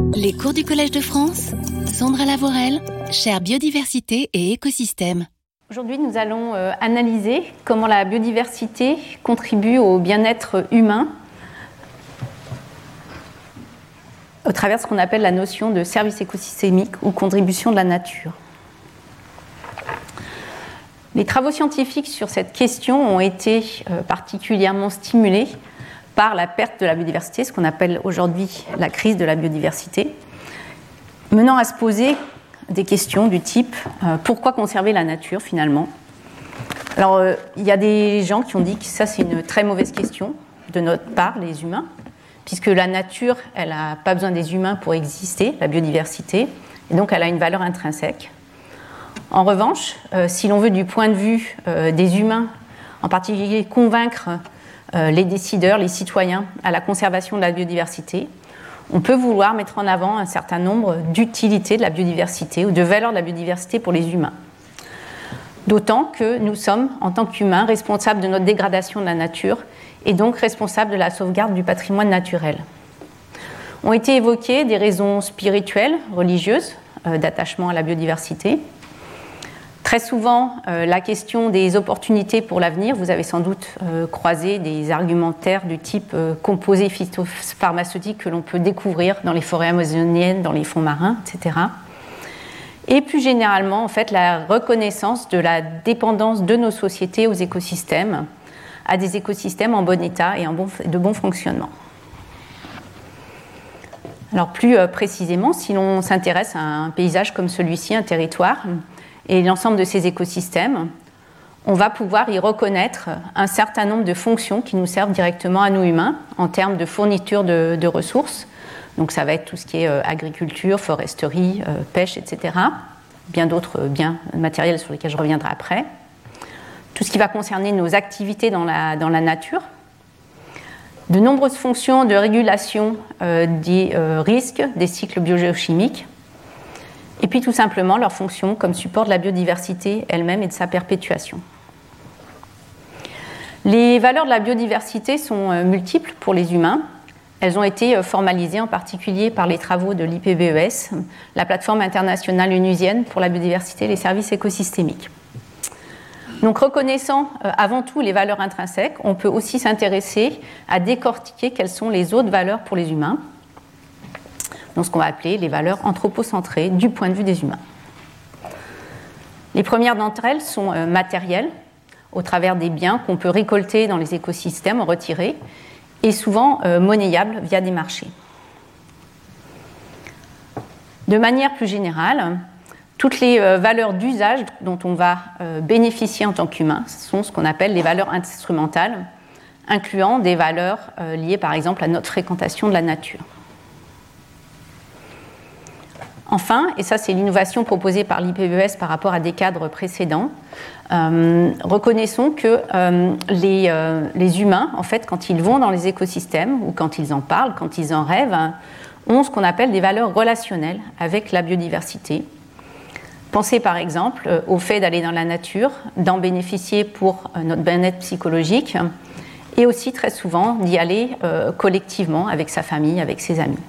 Les cours du Collège de France, Sandra Lavorel, chaire biodiversité et écosystèmes. Aujourd'hui, nous allons analyser comment la biodiversité contribue au bien-être humain au travers de ce qu'on appelle la notion de service écosystémique ou contribution de la nature. Les travaux scientifiques sur cette question ont été particulièrement stimulés par la perte de la biodiversité, ce qu'on appelle aujourd'hui la crise de la biodiversité, menant à se poser des questions du type pourquoi conserver la nature finalement? Alors, il y a des gens qui ont dit que ça c'est une très mauvaise question de notre part, les humains, puisque la nature, elle n'a pas besoin des humains pour exister, la biodiversité, et donc elle a une valeur intrinsèque. En revanche, si l'on veut du point de vue des humains, en particulier convaincre les décideurs, les citoyens à la conservation de la biodiversité, on peut vouloir mettre en avant un certain nombre d'utilités de la biodiversité ou de valeurs de la biodiversité pour les humains. D'autant que nous sommes, en tant qu'humains, responsables de notre dégradation de la nature et donc responsables de la sauvegarde du patrimoine naturel. Ont été évoquées des raisons spirituelles, religieuses, d'attachement à la biodiversité. Très souvent, la question des opportunités pour l'avenir, vous avez sans doute croisé des argumentaires du type composés phytopharmaceutiques que l'on peut découvrir dans les forêts amazoniennes, dans les fonds marins, etc. Et plus généralement, en fait, la reconnaissance de la dépendance de nos sociétés aux écosystèmes, à des écosystèmes en bon état et de bon fonctionnement. Alors plus précisément, si l'on s'intéresse à un paysage comme celui-ci, un territoire, et l'ensemble de ces écosystèmes, on va pouvoir y reconnaître un certain nombre de fonctions qui nous servent directement à nous humains en termes de fourniture de ressources. Donc ça va être tout ce qui est agriculture, foresterie, pêche, etc. Bien d'autres biens matériels sur lesquels je reviendrai après. Tout ce qui va concerner nos activités dans la nature. De nombreuses fonctions de régulation des risques des cycles biogéochimiques. Et puis tout simplement leur fonction comme support de la biodiversité elle-même et de sa perpétuation. Les valeurs de la biodiversité sont multiples pour les humains. Elles ont été formalisées en particulier par les travaux de l'IPBES, la plateforme internationale onusienne pour la biodiversité et les services écosystémiques. Donc reconnaissant avant tout les valeurs intrinsèques, on peut aussi s'intéresser à décortiquer quelles sont les autres valeurs pour les humains, donc ce qu'on va appeler les valeurs anthropocentrées du point de vue des humains. Les premières d'entre elles sont matérielles, au travers des biens qu'on peut récolter dans les écosystèmes, en retirer, et souvent monnayables via des marchés. De manière plus générale, toutes les valeurs d'usage dont on va bénéficier en tant qu'humain sont ce qu'on appelle les valeurs instrumentales, incluant des valeurs liées par exemple à notre fréquentation de la nature. Enfin, et ça c'est l'innovation proposée par l'IPBES par rapport à des cadres précédents, reconnaissons que les humains, en fait, quand ils vont dans les écosystèmes, ou quand ils en parlent, quand ils en rêvent, ont ce qu'on appelle des valeurs relationnelles avec la biodiversité. Pensez par exemple au fait d'aller dans la nature, d'en bénéficier pour notre bien-être psychologique, et aussi très souvent d'y aller collectivement avec sa famille, avec ses amis.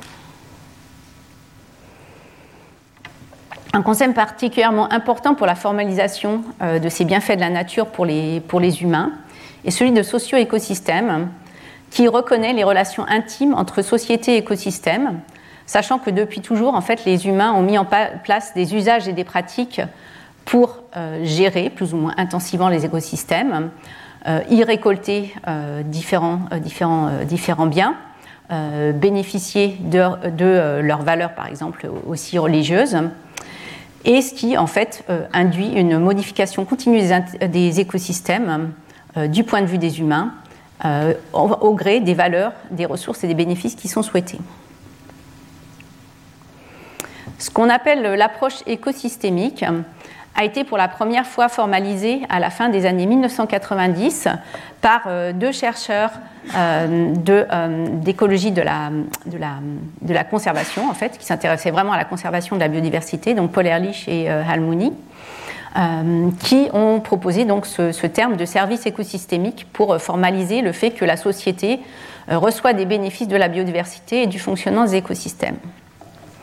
Un concept particulièrement important pour la formalisation de ces bienfaits de la nature pour les humains est celui de socio-écosystème, qui reconnaît les relations intimes entre société et écosystème, sachant que depuis toujours, en fait, les humains ont mis en place des usages et des pratiques pour gérer plus ou moins intensivement les écosystèmes, y récolter différents biens, bénéficier de leurs valeurs, par exemple, aussi religieuses, et ce qui, en fait, induit une modification continue des écosystèmes du point de vue des humains, au gré des valeurs, des ressources et des bénéfices qui sont souhaités. Ce qu'on appelle l'approche écosystémique a été pour la première fois formalisée à la fin des années 1990 par deux chercheurs d'écologie de la conservation, en fait, qui s'intéressaient vraiment à la conservation de la biodiversité, donc Paul Ehrlich et Hal Mooney, qui ont proposé donc ce terme de service écosystémique pour formaliser le fait que la société reçoit des bénéfices de la biodiversité et du fonctionnement des écosystèmes.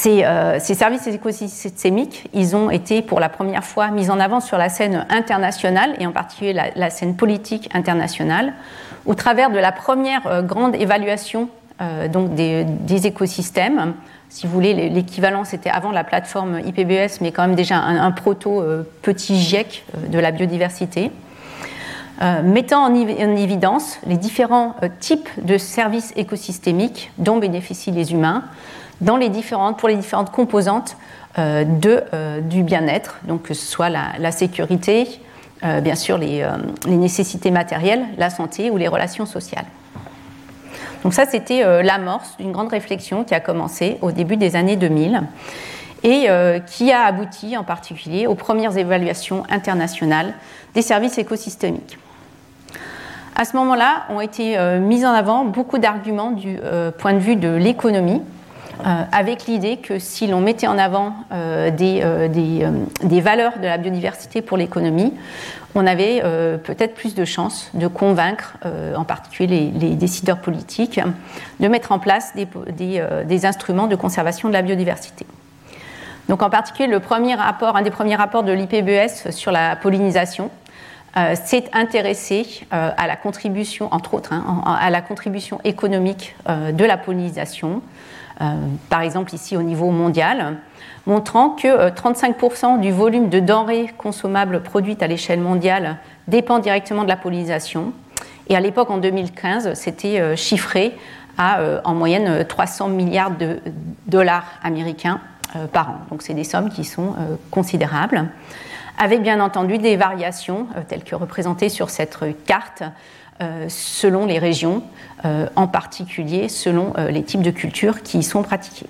Ces services écosystémiques, ils ont été pour la première fois mis en avant sur la scène internationale, et en particulier la scène politique internationale, au travers de la première grande évaluation donc des écosystèmes. Si vous voulez, l'équivalent, c'était avant la plateforme IPBES, mais quand même déjà un proto petit GIEC de la biodiversité, mettant en évidence les différents types de services écosystémiques dont bénéficient les humains pour les différentes composantes du bien-être, donc que ce soit la sécurité, bien sûr les nécessités matérielles, la santé ou les relations sociales. Donc ça, c'était l'amorce d'une grande réflexion qui a commencé au début des années 2000 et qui a abouti en particulier aux premières évaluations internationales des services écosystémiques. À ce moment-là, ont été mis en avant beaucoup d'arguments du point de vue de l'économie, avec l'idée que si l'on mettait en avant des valeurs de la biodiversité pour l'économie, on avait peut-être plus de chances de convaincre, en particulier les décideurs politiques, de mettre en place des instruments de conservation de la biodiversité. Donc en particulier, un des premiers rapports de l'IPBES sur la pollinisation s'est intéressé à la contribution, entre autres, à la contribution économique de la pollinisation, par exemple ici au niveau mondial, montrant que 35% du volume de denrées consommables produites à l'échelle mondiale dépend directement de la pollinisation. Et à l'époque, en 2015, c'était chiffré à en moyenne 300 milliards de dollars américains par an. Donc c'est des sommes qui sont considérables, avec bien entendu des variations telles que représentées sur cette carte selon les régions, en particulier selon les types de cultures qui y sont pratiquées.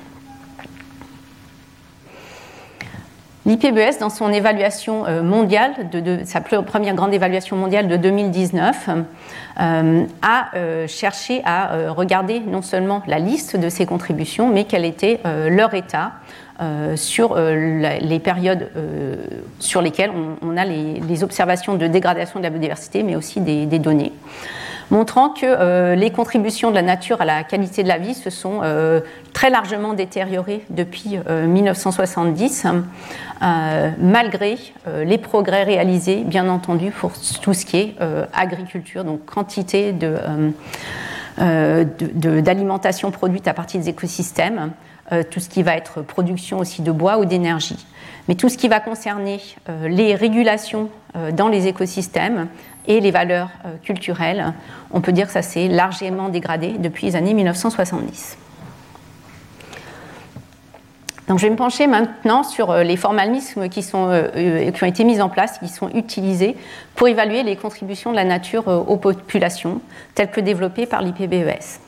L'IPBES, dans son évaluation mondiale, sa première grande évaluation mondiale de 2019, a cherché à regarder non seulement la liste de ces contributions, mais quel était leur état sur les périodes sur lesquelles on a les observations de dégradation de la biodiversité, mais aussi des données, montrant que les contributions de la nature à la qualité de la vie se sont très largement détériorées depuis 1970, malgré les progrès réalisés, bien entendu, pour tout ce qui est agriculture, donc quantité d'alimentation produite à partir des écosystèmes, tout ce qui va être production aussi de bois ou d'énergie. Mais tout ce qui va concerner les régulations dans les écosystèmes et les valeurs culturelles, on peut dire que ça s'est largement dégradé depuis les années 1970. Donc je vais me pencher maintenant sur les formalismes qui ont été mis en place, qui sont utilisés pour évaluer les contributions de la nature aux populations, telles que développées par l'IPBES.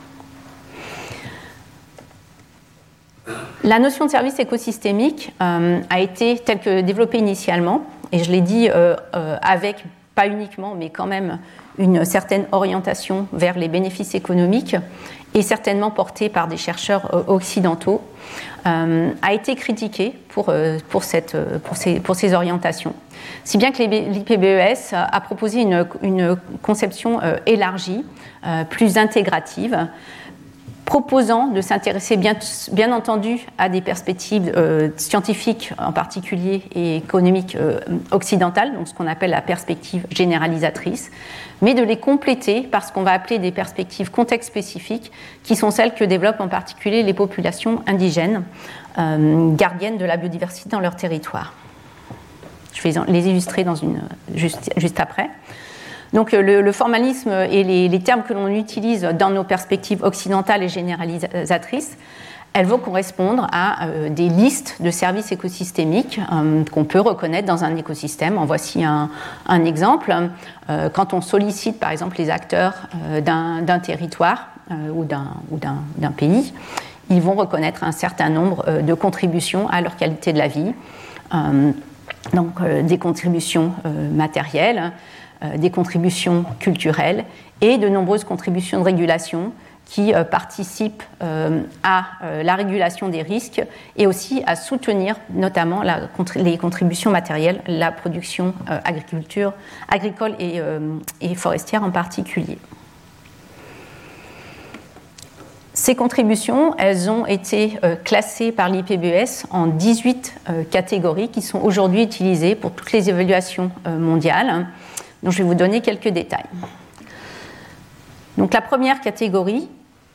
La notion de service écosystémique a été telle que développée initialement, et je l'ai dit avec, pas uniquement, mais quand même une certaine orientation vers les bénéfices économiques, et certainement portée par des chercheurs occidentaux, a été critiquée pour ces orientations. Si bien que l'IPBES a proposé une conception élargie, plus intégrative, proposant de s'intéresser bien entendu à des perspectives scientifiques en particulier et économiques occidentales, donc ce qu'on appelle la perspective généralisatrice, mais de les compléter par ce qu'on va appeler des perspectives contexte spécifiques, qui sont celles que développent en particulier les populations indigènes, gardiennes de la biodiversité dans leur territoire. Je vais les illustrer juste après. Donc le formalisme et les termes que l'on utilise dans nos perspectives occidentales et généralisatrices, elles vont correspondre à des listes de services écosystémiques qu'on peut reconnaître dans un écosystème. En voici un exemple. Quand on sollicite par exemple les acteurs d'un territoire ou d'un pays, ils vont reconnaître un certain nombre de contributions à leur qualité de la vie. Donc des contributions matérielles, des contributions culturelles et de nombreuses contributions de régulation qui participent à la régulation des risques et aussi à soutenir notamment les contributions matérielles, la production agricole et forestière en particulier. Ces contributions, elles ont été classées par l'IPBES en 18 catégories qui sont aujourd'hui utilisées pour toutes les évaluations mondiales. Donc, je vais vous donner quelques détails. Donc, la première catégorie,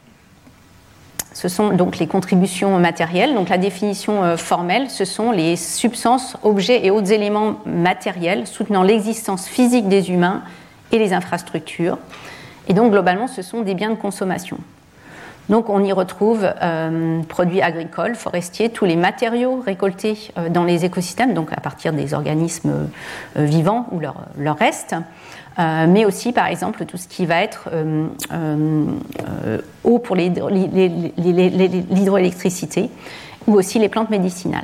ce sont donc les contributions matérielles. Donc, la définition formelle, ce sont les substances, objets et autres éléments matériels soutenant l'existence physique des humains et les infrastructures. Et donc, globalement, ce sont des biens de consommation. Donc, on y retrouve produits agricoles, forestiers, tous les matériaux récoltés dans les écosystèmes, donc à partir des organismes vivants ou leur reste, mais aussi, par exemple, tout ce qui va être eau pour l'hydroélectricité ou aussi les plantes médicinales.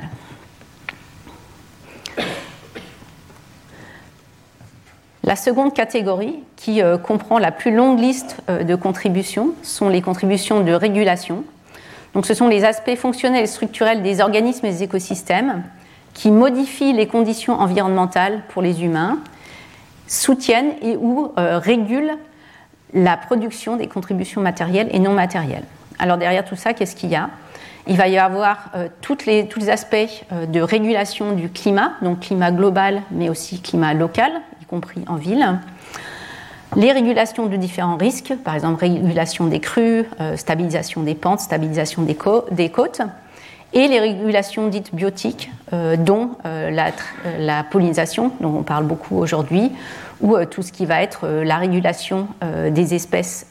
La seconde catégorie, qui comprend la plus longue liste de contributions, sont les contributions de régulation. Donc, ce sont les aspects fonctionnels et structurels des organismes et des écosystèmes qui modifient les conditions environnementales pour les humains, soutiennent et ou régulent la production des contributions matérielles et non matérielles. Alors, derrière tout ça, qu'est-ce qu'il y a ? Il va y avoir tous les aspects de régulation du climat, donc climat global, mais aussi climat local, y compris en ville. Les régulations de différents risques, par exemple régulation des crues, stabilisation des pentes, stabilisation des côtes, et les régulations dites biotiques, dont la pollinisation, dont on parle beaucoup aujourd'hui, ou tout ce qui va être la régulation des espèces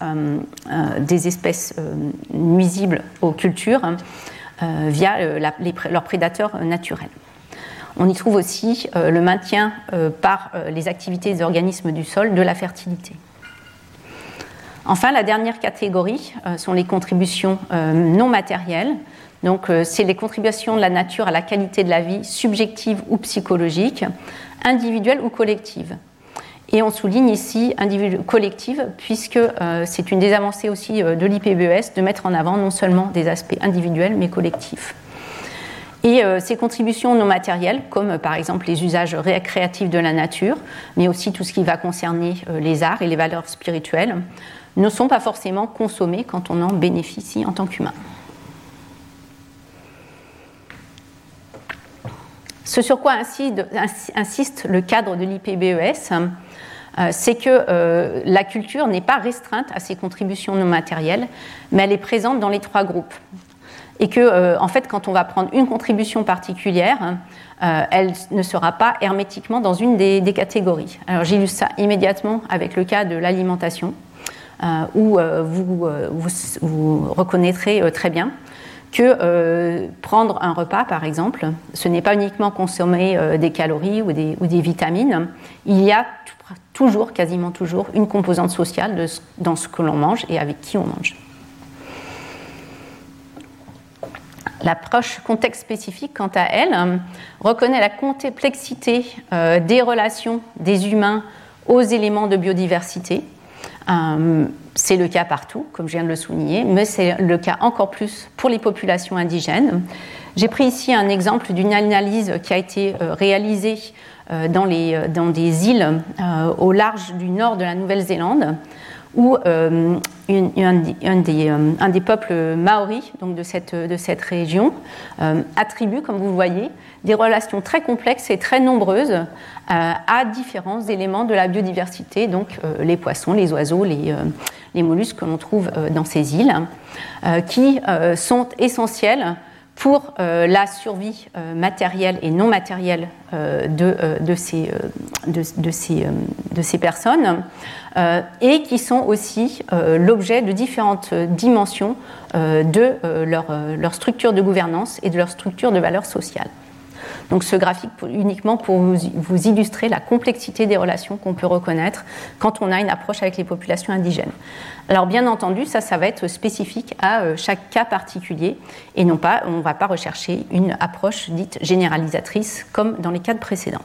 nuisibles aux cultures via leurs prédateurs naturels. On y trouve aussi le maintien par les activités des organismes du sol de la fertilité. Enfin, la dernière catégorie sont les contributions non matérielles. Donc, c'est les contributions de la nature à la qualité de la vie subjective ou psychologique, individuelle ou collective. Et on souligne ici collective, puisque c'est une des avancées aussi de l'IPBES de mettre en avant non seulement des aspects individuels, mais collectifs. Et ces contributions non matérielles, comme par exemple les usages récréatifs de la nature, mais aussi tout ce qui va concerner les arts et les valeurs spirituelles, ne sont pas forcément consommées quand on en bénéficie en tant qu'humain. Ce sur quoi insiste le cadre de l'IPBES, c'est que la culture n'est pas restreinte à ces contributions non matérielles, mais elle est présente dans les trois groupes. Et que, en fait, quand on va prendre une contribution particulière, elle ne sera pas hermétiquement dans une des catégories. Alors, j'illustre ça immédiatement avec le cas de l'alimentation, où vous reconnaîtrez très bien que prendre un repas, par exemple, ce n'est pas uniquement consommer des calories ou des vitamines. Il y a toujours, quasiment toujours, une composante sociale dans ce que l'on mange et avec qui on mange. L'approche contexte spécifique, quant à elle, reconnaît la complexité des relations des humains aux éléments de biodiversité. C'est le cas partout, comme je viens de le souligner, mais c'est le cas encore plus pour les populations indigènes. J'ai pris ici un exemple d'une analyse qui a été réalisée dans des îles au large du nord de la Nouvelle-Zélande, où un des peuples maoris, donc de cette région, attribue, comme vous le voyez, des relations très complexes et très nombreuses à différents éléments de la biodiversité, donc les poissons, les oiseaux, les mollusques que l'on trouve dans ces îles, qui sont essentiels pour la survie matérielle et non matérielle de ces personnes, et qui sont aussi l'objet de différentes dimensions de leur structure de gouvernance et de leur structure de valeur sociale. Donc ce graphique uniquement pour vous illustrer la complexité des relations qu'on peut reconnaître quand on a une approche avec les populations indigènes. Alors bien entendu, ça va être spécifique à chaque cas particulier et non pas, on ne va pas rechercher une approche dite généralisatrice comme dans les cas précédents.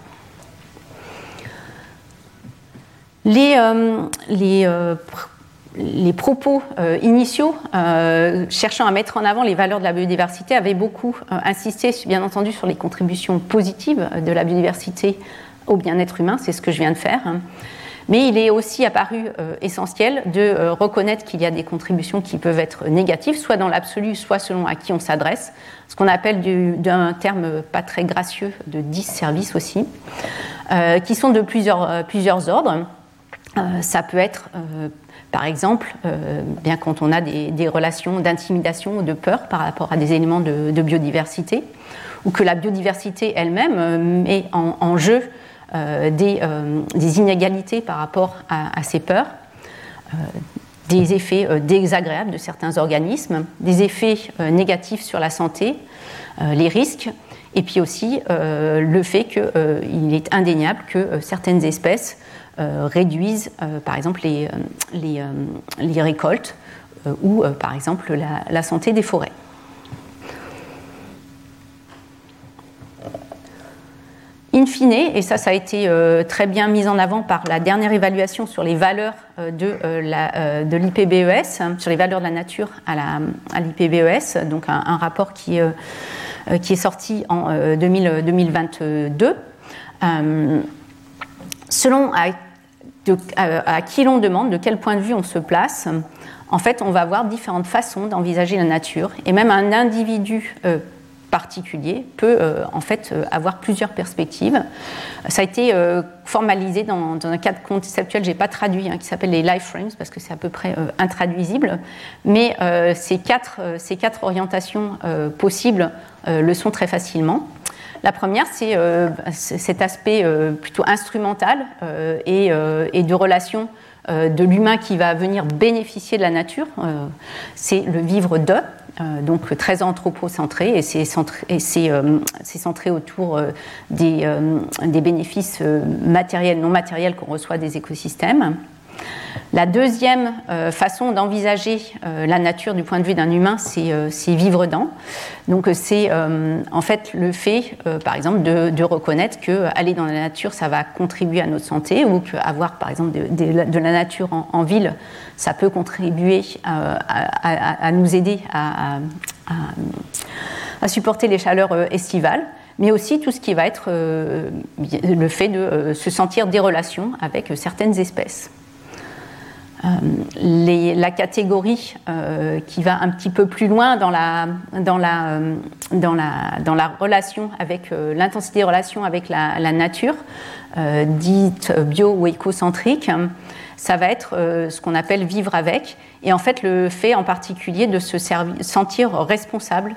Les propos initiaux cherchant à mettre en avant les valeurs de la biodiversité avaient beaucoup insisté, bien entendu, sur les contributions positives de la biodiversité au bien-être humain, c'est ce que je viens de faire. Mais il est aussi apparu essentiel de reconnaître qu'il y a des contributions qui peuvent être négatives, soit dans l'absolu, soit selon à qui on s'adresse, ce qu'on appelle d'un terme pas très gracieux de disservice aussi, qui sont de plusieurs ordres. Ça peut être, par exemple, bien quand on a des relations d'intimidation ou de peur par rapport à des éléments de biodiversité, ou que la biodiversité elle-même met en jeu des inégalités par rapport à ces peurs, des effets désagréables de certains organismes, des effets négatifs sur la santé, les risques, et puis aussi le fait qu'il est indéniable que certaines espèces réduisent par exemple les récoltes ou par exemple la santé des forêts. In fine, et ça a été très bien mis en avant par la dernière évaluation sur les valeurs de l'IPBES, sur les valeurs de la nature à l'IPBES, donc un rapport qui est sorti en 2022. Selon à qui l'on demande, de quel point de vue on se place, en fait, on va avoir différentes façons d'envisager la nature, et même un individu particulier peut en fait avoir plusieurs perspectives. Ça a été formalisé dans un cadre conceptuel, je n'ai pas traduit, qui s'appelle les life frames parce que c'est à peu près intraduisible, mais ces quatre orientations possibles le sont très facilement. La première, c'est cet aspect plutôt instrumental et de relation de l'humain qui va venir bénéficier de la nature. C'est le vivre de, donc très anthropocentré, et c'est centré autour des bénéfices matériels, non matériels qu'on reçoit des écosystèmes. La deuxième façon d'envisager la nature du point de vue d'un humain, c'est vivre dans. Donc c'est en fait le fait, par exemple, de reconnaître qu'aller dans la nature, ça va contribuer à notre santé, ou qu'avoir, par exemple, de la nature en ville, ça peut contribuer à nous aider à supporter les chaleurs estivales, mais aussi tout ce qui va être le fait de se sentir des relations avec certaines espèces. La catégorie qui va un petit peu plus loin dans la relation avec l'intensité des relations avec la nature, dite bio ou écocentrique, ça va être ce qu'on appelle vivre avec, et en fait le fait en particulier de se sentir responsable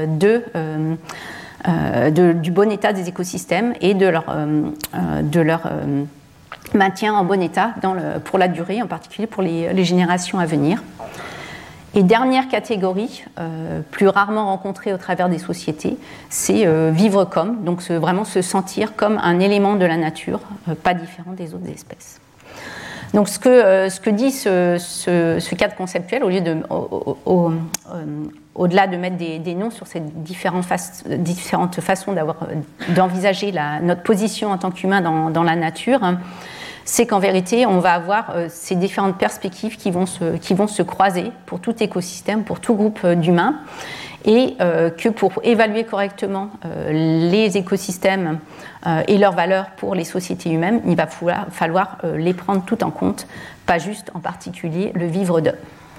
du bon état des écosystèmes et de leur maintien en bon état pour la durée, en particulier pour les générations à venir. Et dernière catégorie, plus rarement rencontrée au travers des sociétés, c'est vivre comme, donc vraiment se sentir comme un élément de la nature, pas différent des autres espèces. Donc ce que dit ce cadre conceptuel, au-delà de mettre des noms sur ces différentes façons d'envisager notre position en tant qu'humain dans la nature, c'est qu'en vérité, on va avoir ces différentes perspectives qui vont se croiser pour tout écosystème, pour tout groupe d'humains, et que pour évaluer correctement les écosystèmes et leurs valeurs pour les sociétés humaines, il va falloir les prendre tout en compte, pas juste en particulier le vivre d'eux.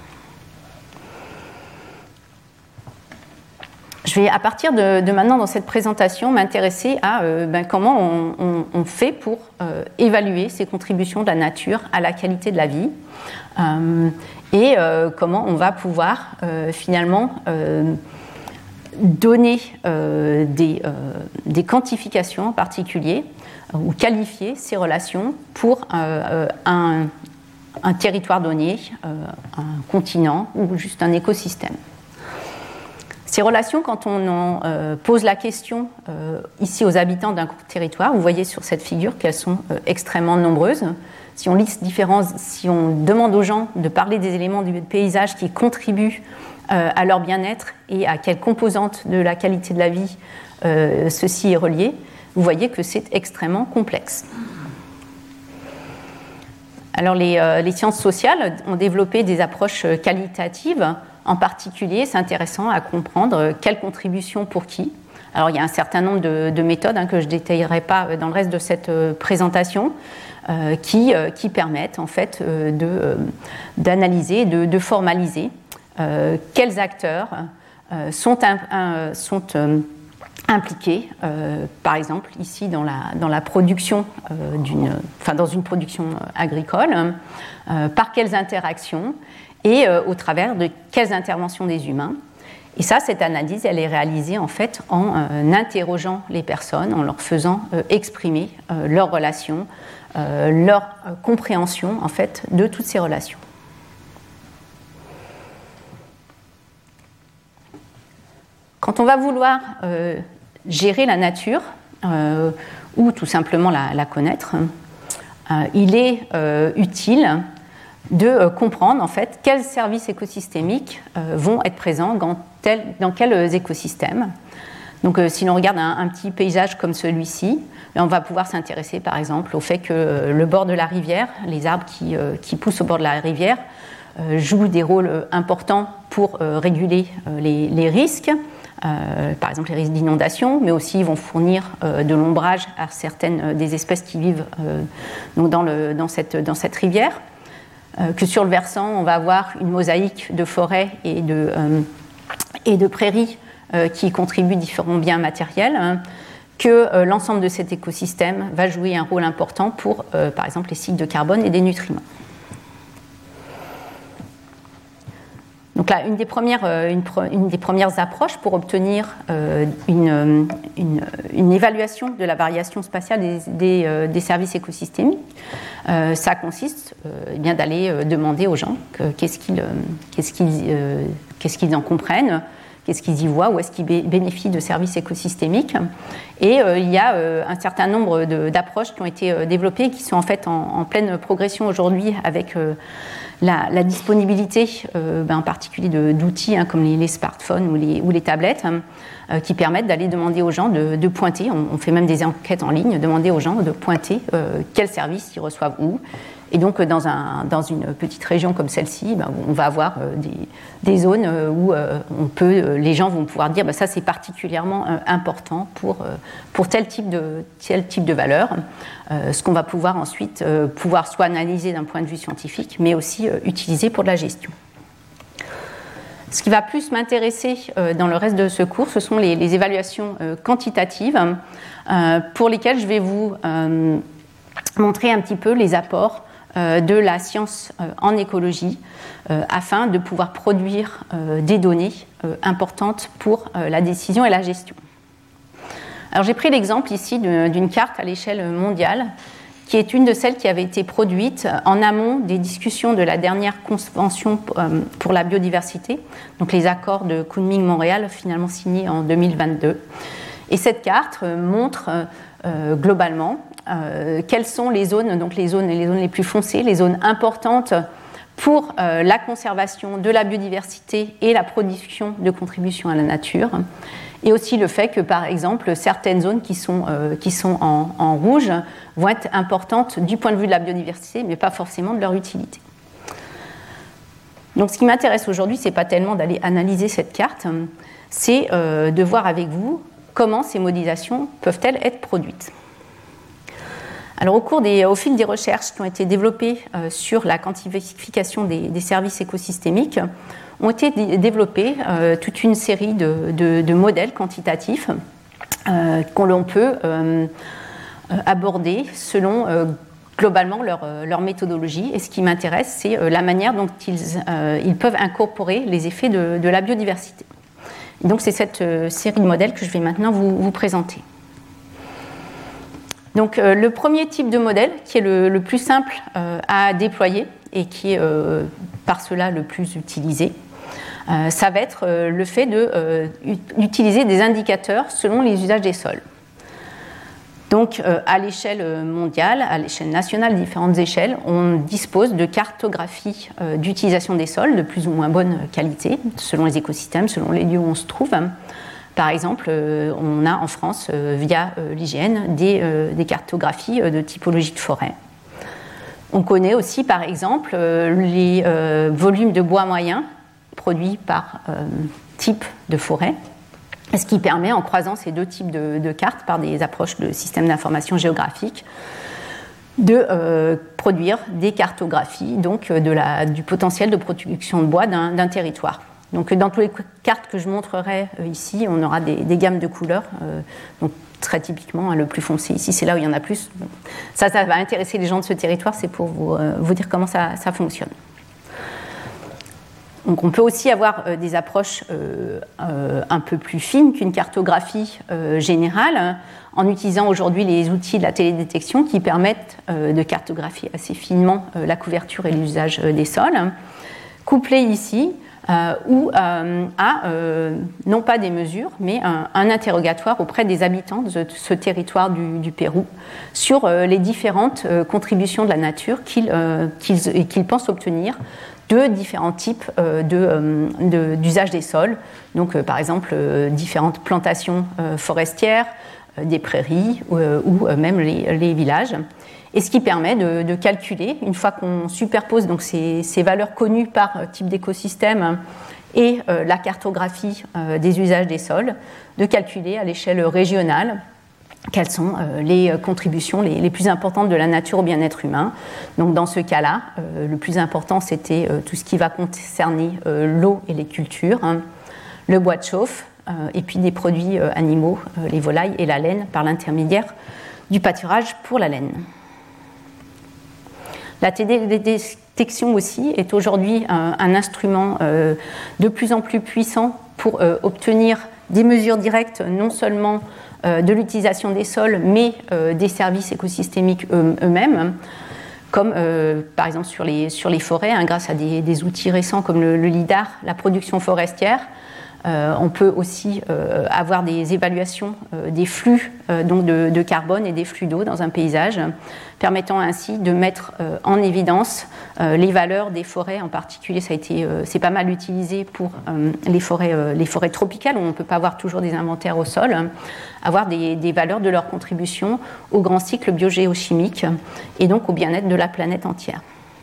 Je vais, à partir de maintenant, dans cette présentation, m'intéresser à comment on fait pour évaluer ces contributions de la nature à la qualité de la vie, et comment on va pouvoir finalement donner des quantifications en particulier, ou qualifier ces relations pour un territoire donné, un continent ou juste un écosystème. Ces relations, quand on en pose la question ici aux habitants d'un territoire, vous voyez sur cette figure qu'elles sont extrêmement nombreuses. Si on demande aux gens de parler des éléments du paysage qui contribuent à leur bien-être et à quelle composante de la qualité de la vie ceci est relié, vous voyez que c'est extrêmement complexe. Alors les sciences sociales ont développé des approches qualitatives, en particulier s'intéressant à comprendre quelle contribution pour qui. Alors il y a un certain nombre de méthodes que je ne détaillerai pas dans le reste de cette présentation qui permettent en fait d'analyser, de formaliser quels acteurs sont impliqués, par exemple ici dans la production dans une production agricole, par quelles interactions et au travers de quelles interventions des humains. Et ça, cette analyse, elle est réalisée en fait en interrogeant les personnes, en leur faisant exprimer leurs relations, leur compréhension en fait de toutes ces relations. Quand on va vouloir gérer la nature ou tout simplement la connaître, il est utile de comprendre en fait quels services écosystémiques vont être présents dans quels écosystèmes. Donc si l'on regarde un petit paysage comme celui-ci, on va pouvoir s'intéresser par exemple au fait que le bord de la rivière, les arbres qui poussent au bord de la rivière, jouent des rôles importants pour réguler les risques, par exemple les risques d'inondation, mais aussi ils vont fournir de l'ombrage à certaines des espèces qui vivent dans cette rivière. Que sur le versant, on va avoir une mosaïque de forêts et de prairies qui contribuent différents biens matériels, que l'ensemble de cet écosystème va jouer un rôle important pour, par exemple, les cycles de carbone et des nutriments. Donc là, une des premières approches pour obtenir une évaluation de la variation spatiale des services écosystémiques, ça consiste bien d'aller demander aux gens qu'est-ce qu'ils en comprennent, qu'est-ce qu'ils y voient, où est-ce qu'ils bénéficient de services écosystémiques. Et il y a un certain nombre d'approches qui ont été développées, qui sont en fait en pleine progression aujourd'hui avec la disponibilité, en particulier d'outils comme les smartphones ou les tablettes, qui permettent d'aller demander aux gens de pointer, on fait même des enquêtes en ligne, demander aux gens de pointer quels services ils reçoivent où. Et donc dans une petite région comme celle-ci, on va avoir des zones où les gens vont pouvoir dire ça c'est particulièrement important pour tel type de valeur, ce qu'on va pouvoir ensuite soit analyser d'un point de vue scientifique, mais aussi utiliser pour de la gestion. Ce qui va plus m'intéresser dans le reste de ce cours, ce sont les évaluations quantitatives pour lesquelles je vais vous montrer un petit peu les apports de la science en écologie afin de pouvoir produire des données importantes pour la décision et la gestion. Alors j'ai pris l'exemple ici d'une carte à l'échelle mondiale qui est une de celles qui avait été produite en amont des discussions de la dernière convention pour la biodiversité, donc les accords de Kunming-Montréal finalement signés en 2022. Et cette carte montre globalement quelles sont les zones, donc les zones les plus foncées, les zones importantes pour la conservation de la biodiversité et la production de contributions à la nature, et aussi le fait que, par exemple, certaines zones qui sont en rouge vont être importantes du point de vue de la biodiversité, mais pas forcément de leur utilité. Donc ce qui m'intéresse aujourd'hui, ce n'est pas tellement d'aller analyser cette carte, c'est de voir avec vous comment ces modélisations peuvent-elles être produites. Alors au fil des recherches qui ont été développées sur la quantification des services écosystémiques, ont été développés toute une série de modèles quantitatifs qu'on peut aborder selon globalement leur méthodologie. Et ce qui m'intéresse, c'est la manière dont ils peuvent incorporer les effets de la biodiversité. Et donc c'est cette série de modèles que je vais maintenant vous présenter. Donc le premier type de modèle, qui est le plus simple à déployer et qui est par cela le plus utilisé, ça va être le fait d'utiliser des indicateurs selon les usages des sols. Donc à l'échelle mondiale, à l'échelle nationale, différentes échelles, on dispose de cartographies d'utilisation des sols de plus ou moins bonne qualité, selon les écosystèmes, selon les lieux où on se trouve. Par exemple, on a en France, via l'IGN, des cartographies de typologie de forêt. On connaît aussi, par exemple, les volumes de bois moyens produits par type de forêt. Ce qui permet, en croisant ces deux types de cartes par des approches de systèmes d'information géographique, de produire des cartographies donc, du potentiel de production de bois d'un territoire. Donc, dans toutes les cartes que je montrerai ici, on aura des gammes de couleurs. Donc, très typiquement, le plus foncé ici, c'est là où il y en a plus. Ça va intéresser les gens de ce territoire, c'est pour vous dire comment ça fonctionne. Donc, on peut aussi avoir des approches un peu plus fines qu'une cartographie générale, en utilisant aujourd'hui les outils de la télédétection qui permettent de cartographier assez finement la couverture et l'usage des sols, couplés ici non pas des mesures, mais un interrogatoire auprès des habitants de ce territoire du Pérou sur les différentes contributions de la nature qu'ils pensent obtenir de différents types d'usage des sols. Donc, par exemple, différentes plantations forestières, des prairies ou même les villages. Et ce qui permet de calculer, une fois qu'on superpose donc, ces valeurs connues par type d'écosystème et la cartographie des usages des sols, de calculer à l'échelle régionale quelles sont les contributions les plus importantes de la nature au bien-être humain. Donc dans ce cas-là, le plus important, c'était tout ce qui va concerner l'eau et les cultures, le bois de chauffe, et puis des produits animaux, les volailles et la laine, par l'intermédiaire du pâturage pour la laine. La télédétection aussi est aujourd'hui un instrument de plus en plus puissant pour obtenir des mesures directes, non seulement de l'utilisation des sols, mais des services écosystémiques eux-mêmes, comme par exemple sur les forêts, grâce à des outils récents comme le LIDAR, la production forestière. On peut aussi avoir des évaluations des flux donc de carbone et des flux d'eau dans un paysage, permettant ainsi de mettre en évidence les valeurs des forêts en particulier. C'est pas mal utilisé pour les forêts tropicales où on ne peut pas avoir toujours des inventaires au sol, avoir des valeurs de leur contribution au grand cycle biogéochimique et donc au bien-être de la planète entière.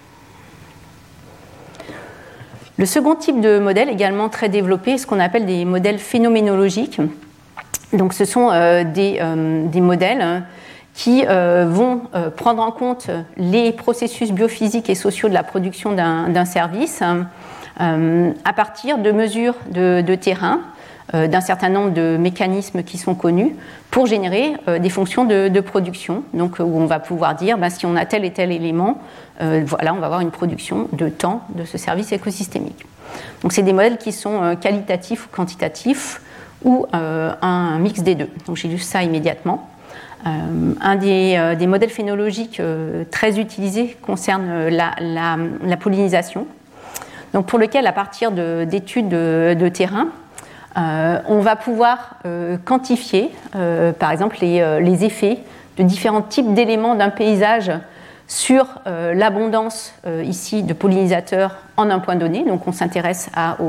Le second type de modèle, également très développé, est ce qu'on appelle des modèles phénoménologiques. Donc, ce sont des modèles qui vont prendre en compte les processus biophysiques et sociaux de la production d'un service à partir de mesures de terrain, d'un certain nombre de mécanismes qui sont connus pour générer des fonctions de production, donc où on va pouvoir dire si on a tel et tel élément, voilà, on va avoir une production de temps de ce service écosystémique. Donc c'est des modèles qui sont qualitatifs ou quantitatifs ou un mix des deux. Donc j'illustre ça immédiatement. Un des modèles phénologiques très utilisés concerne la pollinisation, donc pour lequel, à partir d'études de terrain, on va pouvoir quantifier, par exemple, les effets de différents types d'éléments d'un paysage sur l'abondance ici de pollinisateurs en un point donné. Donc on s'intéresse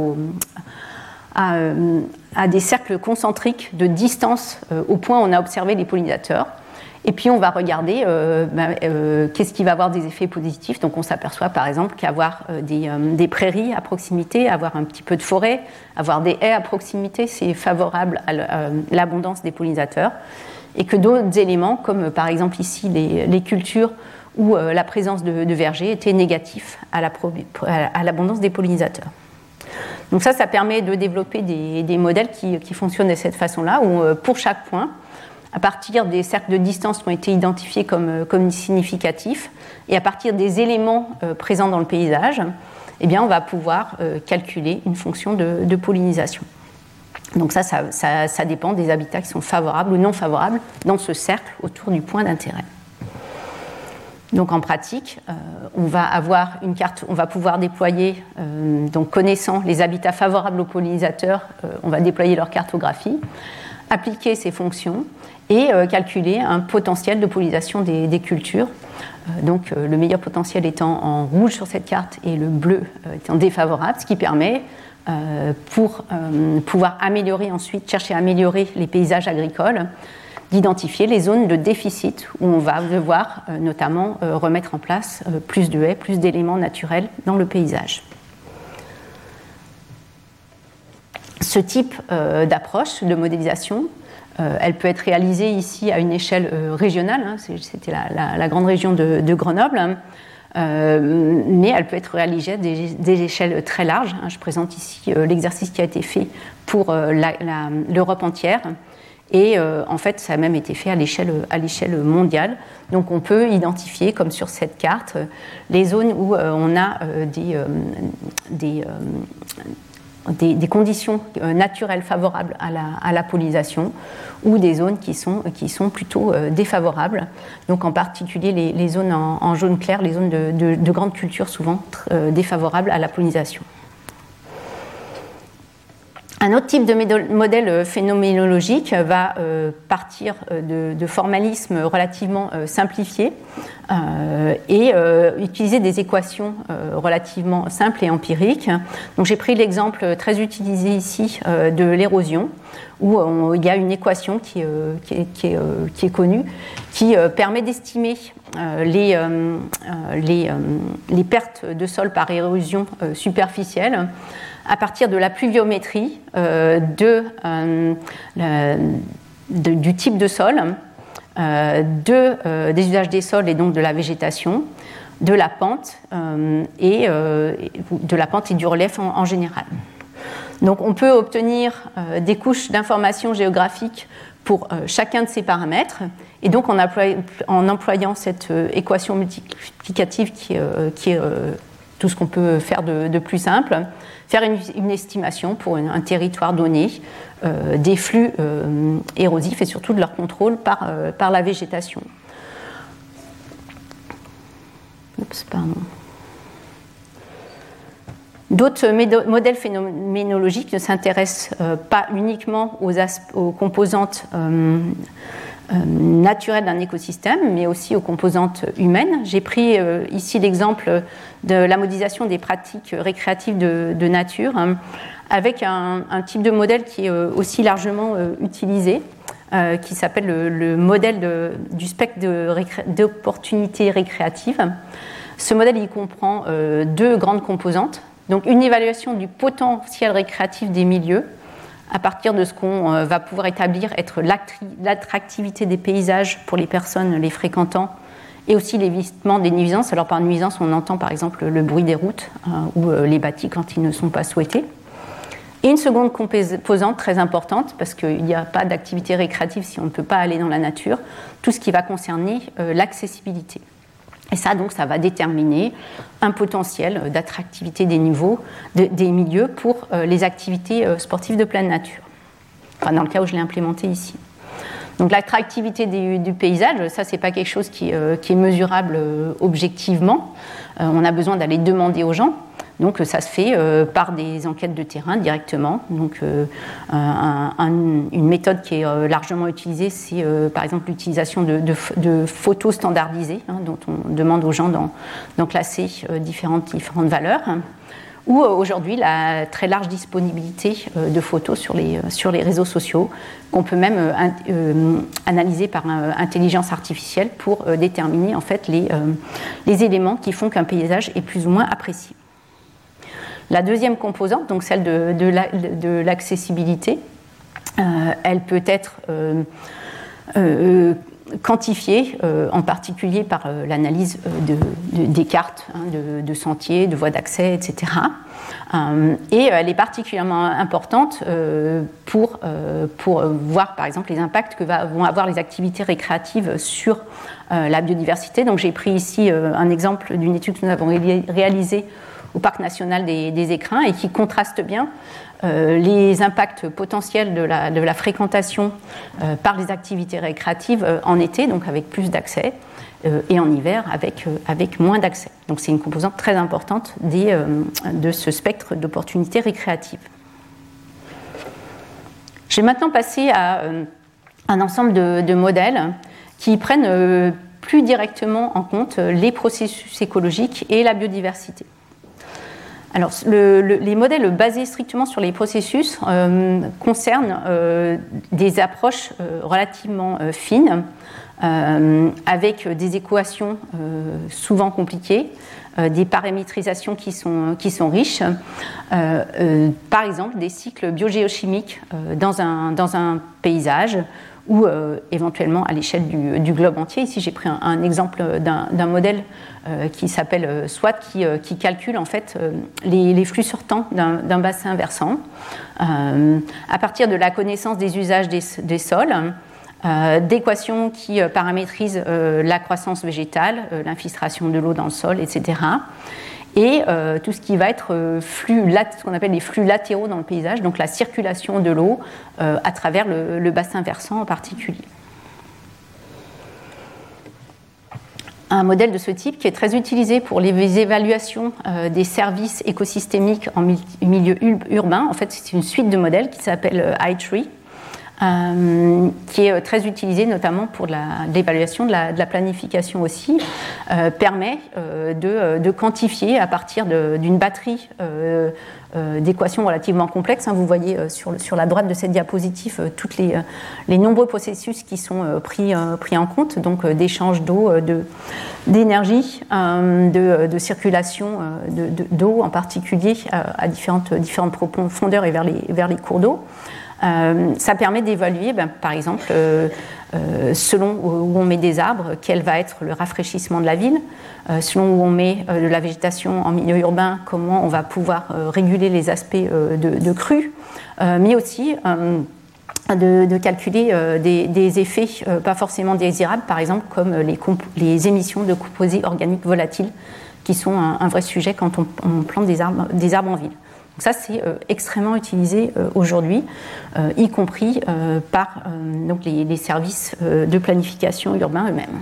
à des cercles concentriques de distance au point où on a observé les pollinisateurs. Et puis on va regarder qu'est-ce qui va avoir des effets positifs. Donc on s'aperçoit par exemple qu'avoir des prairies à proximité, avoir un petit peu de forêt, avoir des haies à proximité, c'est favorable à l'abondance des pollinisateurs. Et que d'autres éléments, comme par exemple ici les cultures ou la présence de vergers, étaient négatifs à l'abondance des pollinisateurs. Donc ça permet de développer des modèles qui fonctionnent de cette façon-là, où pour chaque point, à partir des cercles de distance qui ont été identifiés comme significatifs, et à partir des éléments présents dans le paysage, eh bien, on va pouvoir calculer une fonction de pollinisation. Donc ça dépend des habitats qui sont favorables ou non favorables dans ce cercle autour du point d'intérêt. Donc en pratique, on va avoir une carte, on va pouvoir déployer, donc connaissant les habitats favorables aux pollinisateurs, on va déployer leur cartographie, appliquer ces fonctions et calculer un potentiel de pollinisation des cultures. Donc le meilleur potentiel étant en rouge sur cette carte et le bleu étant défavorable, ce qui permet pour pouvoir améliorer ensuite, chercher à améliorer les paysages agricoles, d'identifier les zones de déficit où on va devoir notamment remettre en place plus de haies, plus d'éléments naturels dans le paysage. ce type d'approche, de modélisation, elle peut être réalisée ici à une échelle régionale, hein, c'était la grande région de Grenoble, hein, mais elle peut être réalisée à des échelles très larges. Hein. Je présente ici l'exercice qui a été fait pour l'Europe entière, et en fait ça a même été fait à l'échelle mondiale. Donc on peut identifier, comme sur cette carte, les zones où on a des conditions naturelles favorables à la pollinisation, ou des zones qui sont plutôt défavorables. Donc en particulier les zones en jaune clair, les zones de grande culture souvent défavorables à la pollinisation. Un autre type de modèle phénoménologique va partir de formalismes relativement simplifiés et utiliser des équations relativement simples et empiriques. Donc j'ai pris l'exemple très utilisé ici de l'érosion, où il y a une équation qui est connue, qui permet d'estimer les pertes de sol par érosion superficielle à partir de la pluviométrie du type de sol, des usages des sols et donc de la végétation, de la pente et du relief en général. Donc on peut obtenir des couches d'informations géographiques pour chacun de ces paramètres, et donc en employant cette équation multiplicative qui est tout ce qu'on peut faire de plus simple, faire une estimation pour un territoire donné des flux érosifs et surtout de leur contrôle par la végétation. D'autres modèles phénoménologiques ne s'intéressent pas uniquement aux composantes naturelles d'un écosystème, mais aussi aux composantes humaines. J'ai pris ici l'exemple de la modélisation des pratiques récréatives de nature, hein, avec un type de modèle qui est aussi largement utilisé, qui s'appelle le modèle du spectre d'opportunités récréatives. Ce modèle il comprend deux grandes composantes. Donc une évaluation du potentiel récréatif des milieux, à partir de ce qu'on va pouvoir établir être l'attractivité des paysages pour les personnes les fréquentant, et aussi l'évitement des nuisances. Alors par nuisance, on entend par exemple le bruit des routes ou les bâtis quand ils ne sont pas souhaités. Et une seconde composante très importante, parce qu'il n'y a pas d'activité récréative si on ne peut pas aller dans la nature, tout ce qui va concerner l'accessibilité. Et ça, donc, ça va déterminer un potentiel d'attractivité des milieux pour les activités sportives de pleine nature. Enfin, dans le cas où je l'ai implémenté ici. Donc, l'attractivité du paysage, ça, c'est pas quelque chose qui est mesurable objectivement. On a besoin d'aller demander aux gens. Donc, ça se fait par des enquêtes de terrain directement. Donc, une méthode qui est largement utilisée, c'est par exemple l'utilisation de photos standardisées, hein, dont on demande aux gens d'en classer différentes valeurs. Ou aujourd'hui, la très large disponibilité de photos sur les réseaux sociaux, qu'on peut même analyser par intelligence artificielle pour déterminer en fait les éléments qui font qu'un paysage est plus ou moins apprécié. La deuxième composante, donc celle de l'accessibilité, elle peut être quantifiée, en particulier par l'analyse des cartes, hein, de sentiers, de voies d'accès, etc. Et elle est particulièrement importante pour voir, par exemple, les impacts que vont avoir les activités récréatives sur la biodiversité. Donc j'ai pris ici un exemple d'une étude que nous avons réalisée au Parc national des Écrins et qui contraste bien les impacts potentiels de la fréquentation par les activités récréatives en été, donc avec plus d'accès, et en hiver avec moins d'accès. Donc c'est une composante très importante de ce spectre d'opportunités récréatives. Je vais maintenant passer à un ensemble de modèles qui prennent plus directement en compte les processus écologiques et la biodiversité. Alors, les modèles basés strictement sur les processus concernent des approches relativement fines, avec des équations souvent compliquées, des paramétrisations qui sont riches, par exemple des cycles biogéochimiques dans un paysage ou éventuellement à l'échelle du globe entier. Ici, j'ai pris un exemple d'un modèle qui s'appelle SWAT, qui calcule en fait les flux sortants d'un bassin versant à partir de la connaissance des usages des sols, d'équations qui paramétrisent la croissance végétale, l'infiltration de l'eau dans le sol, etc. Et tout ce qui va être ce qu'on appelle les flux latéraux dans le paysage, donc la circulation de l'eau à travers le bassin versant en particulier. Un modèle de ce type qui est très utilisé pour les évaluations des services écosystémiques en milieu urbain. En fait, c'est une suite de modèles qui s'appelle iTree, qui est très utilisé notamment pour l'évaluation de la planification aussi, permet de quantifier à partir d'une batterie d'équations relativement complexes. Vous voyez sur la droite de cette diapositive tous les nombreux processus qui sont pris en compte, donc d'échange d'eau, d'énergie, de circulation d'eau en particulier à différentes profondeurs et vers les cours d'eau. Ça permet d'évaluer, par exemple, selon où on met des arbres, quel va être le rafraîchissement de la ville, selon où on met de la végétation en milieu urbain, comment on va pouvoir réguler les aspects de crue, mais aussi de calculer des effets pas forcément désirables, par exemple comme les émissions de composés organiques volatiles, qui sont un vrai sujet quand on plante des arbres en ville. Donc ça, c'est extrêmement utilisé aujourd'hui, y compris par donc les services de planification urbains eux-mêmes.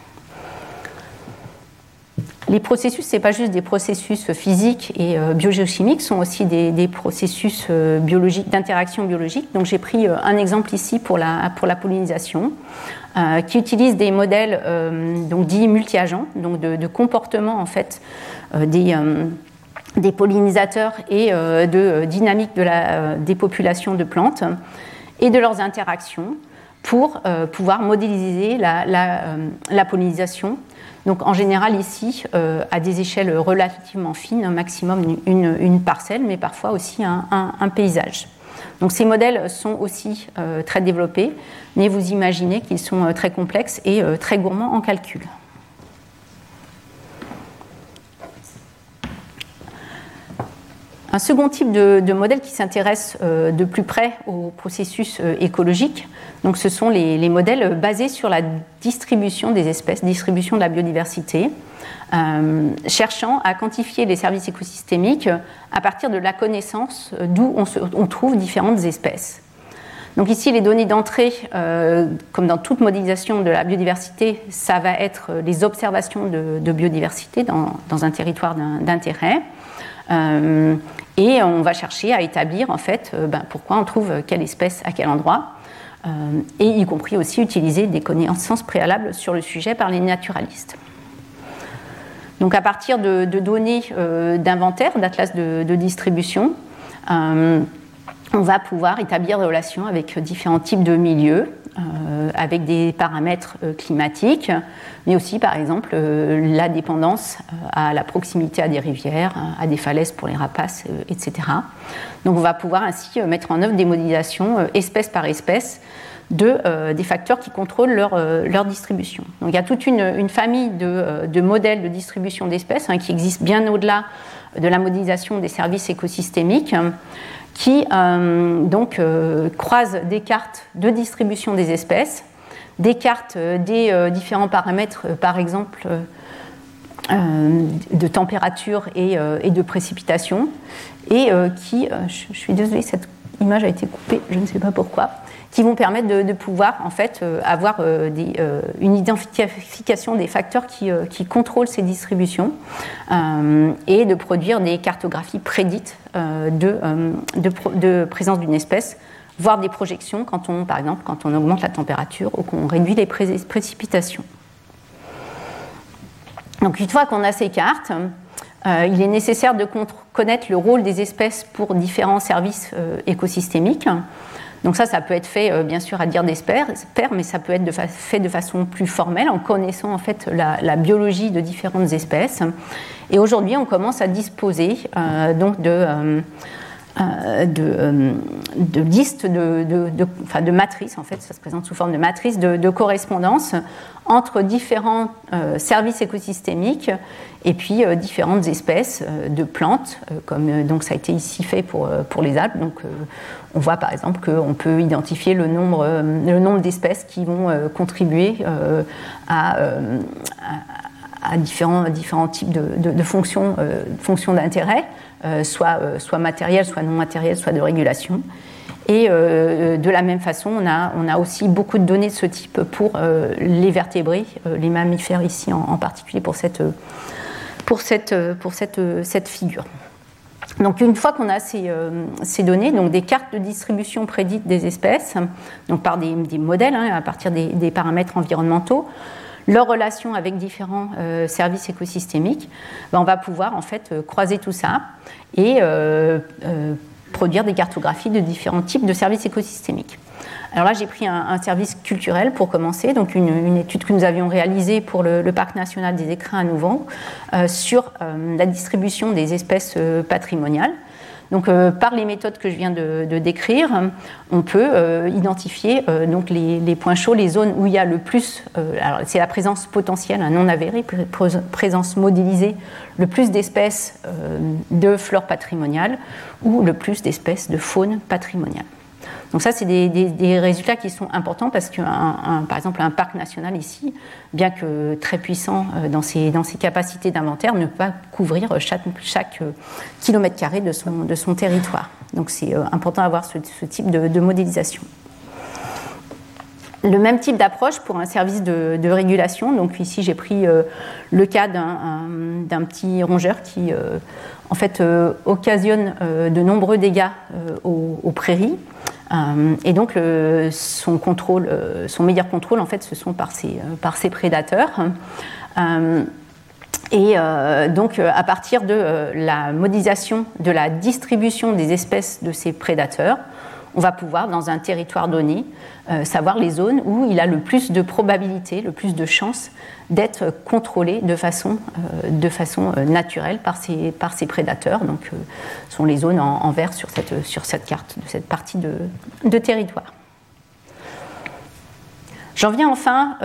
Les processus, ce n'est pas juste des processus physiques et biogéochimiques, ce sont aussi des processus biologiques, d'interaction biologique. Donc j'ai pris un exemple ici pour la pollinisation, qui utilise des modèles donc dits multi-agents, donc de comportement en fait des pollinisateurs et de dynamique des populations de plantes et de leurs interactions pour pouvoir modéliser la pollinisation. Donc en général ici à des échelles relativement fines, un maximum une parcelle, mais parfois aussi un paysage. Donc ces modèles sont aussi très développés, mais vous imaginez qu'ils sont très complexes et très gourmands en calcul. Un second type de modèle qui s'intéresse de plus près au processus écologique, donc ce sont les modèles basés sur la distribution des espèces, distribution de la biodiversité, cherchant à quantifier les services écosystémiques à partir de la connaissance d'où on trouve différentes espèces. Donc ici, les données d'entrée, comme dans toute modélisation de la biodiversité, ça va être les observations de biodiversité dans un territoire d'intérêt. Et on va chercher à établir en fait pourquoi on trouve quelle espèce à quel endroit, et y compris aussi utiliser des connaissances préalables sur le sujet par les naturalistes. Donc à partir de données d'inventaire, d'atlas de distribution, on va pouvoir établir des relations avec différents types de milieux, avec des paramètres climatiques, mais aussi par exemple la dépendance à la proximité à des rivières, à des falaises pour les rapaces, etc. Donc on va pouvoir ainsi mettre en œuvre des modélisations espèce par espèce des facteurs qui contrôlent leur distribution. Donc il y a toute une famille de modèles de distribution d'espèces qui existent bien au-delà de la modélisation des services écosystémiques, qui croisent des cartes de distribution des espèces, des cartes des différents paramètres, par exemple de température et de précipitation, et qui, je suis désolée, cette image a été coupée, je ne sais pas pourquoi, qui vont permettre de pouvoir en fait avoir une identification des facteurs qui contrôlent ces distributions et de produire des cartographies prédites de présence d'une espèce, voire des projections par exemple quand on augmente la température ou qu'on réduit les précipitations. Donc une fois qu'on a ces cartes, il est nécessaire de connaître le rôle des espèces pour différents services écosystémiques. Donc ça peut être fait bien sûr à dire des pairs, mais ça peut être fait de façon plus formelle en connaissant en fait la biologie de différentes espèces. Et aujourd'hui, on commence à disposer donc de listes de matrices, en fait, ça se présente sous forme de matrices de correspondance entre différents services écosystémiques et puis différentes espèces de plantes, comme donc ça a été ici fait pour les Alpes. Donc on voit par exemple qu'on peut identifier le nombre d'espèces qui vont contribuer à différents types de fonctions d'intérêt, soit matérielles, soit non matérielles, soit de régulation. Et de la même façon, on a aussi beaucoup de données de ce type pour les vertébrés, les mammifères ici en particulier pour cette figure. Donc une fois qu'on a ces données, donc des cartes de distribution prédites des espèces, donc par des modèles à partir des paramètres environnementaux, leur relation avec différents services écosystémiques, on va pouvoir en fait croiser tout ça et produire des cartographies de différents types de services écosystémiques. Alors là, j'ai pris un service culturel pour commencer, donc une étude que nous avions réalisée pour le Parc national des Écrins à Nouveau sur la distribution des espèces patrimoniales. Donc, par les méthodes que je viens de décrire, on peut identifier donc les points chauds, les zones où il y a le plus, alors c'est la présence potentielle, non avérée, présence modélisée, le plus d'espèces de flore patrimoniale ou le plus d'espèces de faune patrimoniale. Donc ça, c'est des résultats qui sont importants parce que, par exemple, un parc national ici, bien que très puissant dans ses capacités d'inventaire, ne peut pas couvrir chaque kilomètre carré de son territoire. Donc c'est important d'avoir ce type de modélisation. Le même type d'approche pour un service de régulation. Donc ici, j'ai pris le cas d'un petit rongeur qui, en fait, occasionne de nombreux dégâts aux prairies. Et donc son meilleur contrôle, en fait, ce sont par ses prédateurs. Donc à partir de la modélisation de la distribution des espèces de ces prédateurs, on va pouvoir, dans un territoire donné, savoir les zones où il a le plus de probabilité, le plus de chances d'être contrôlé de façon naturelle par ses prédateurs. Donc, ce sont les zones en vert sur cette carte, de cette partie de territoire. J'en viens enfin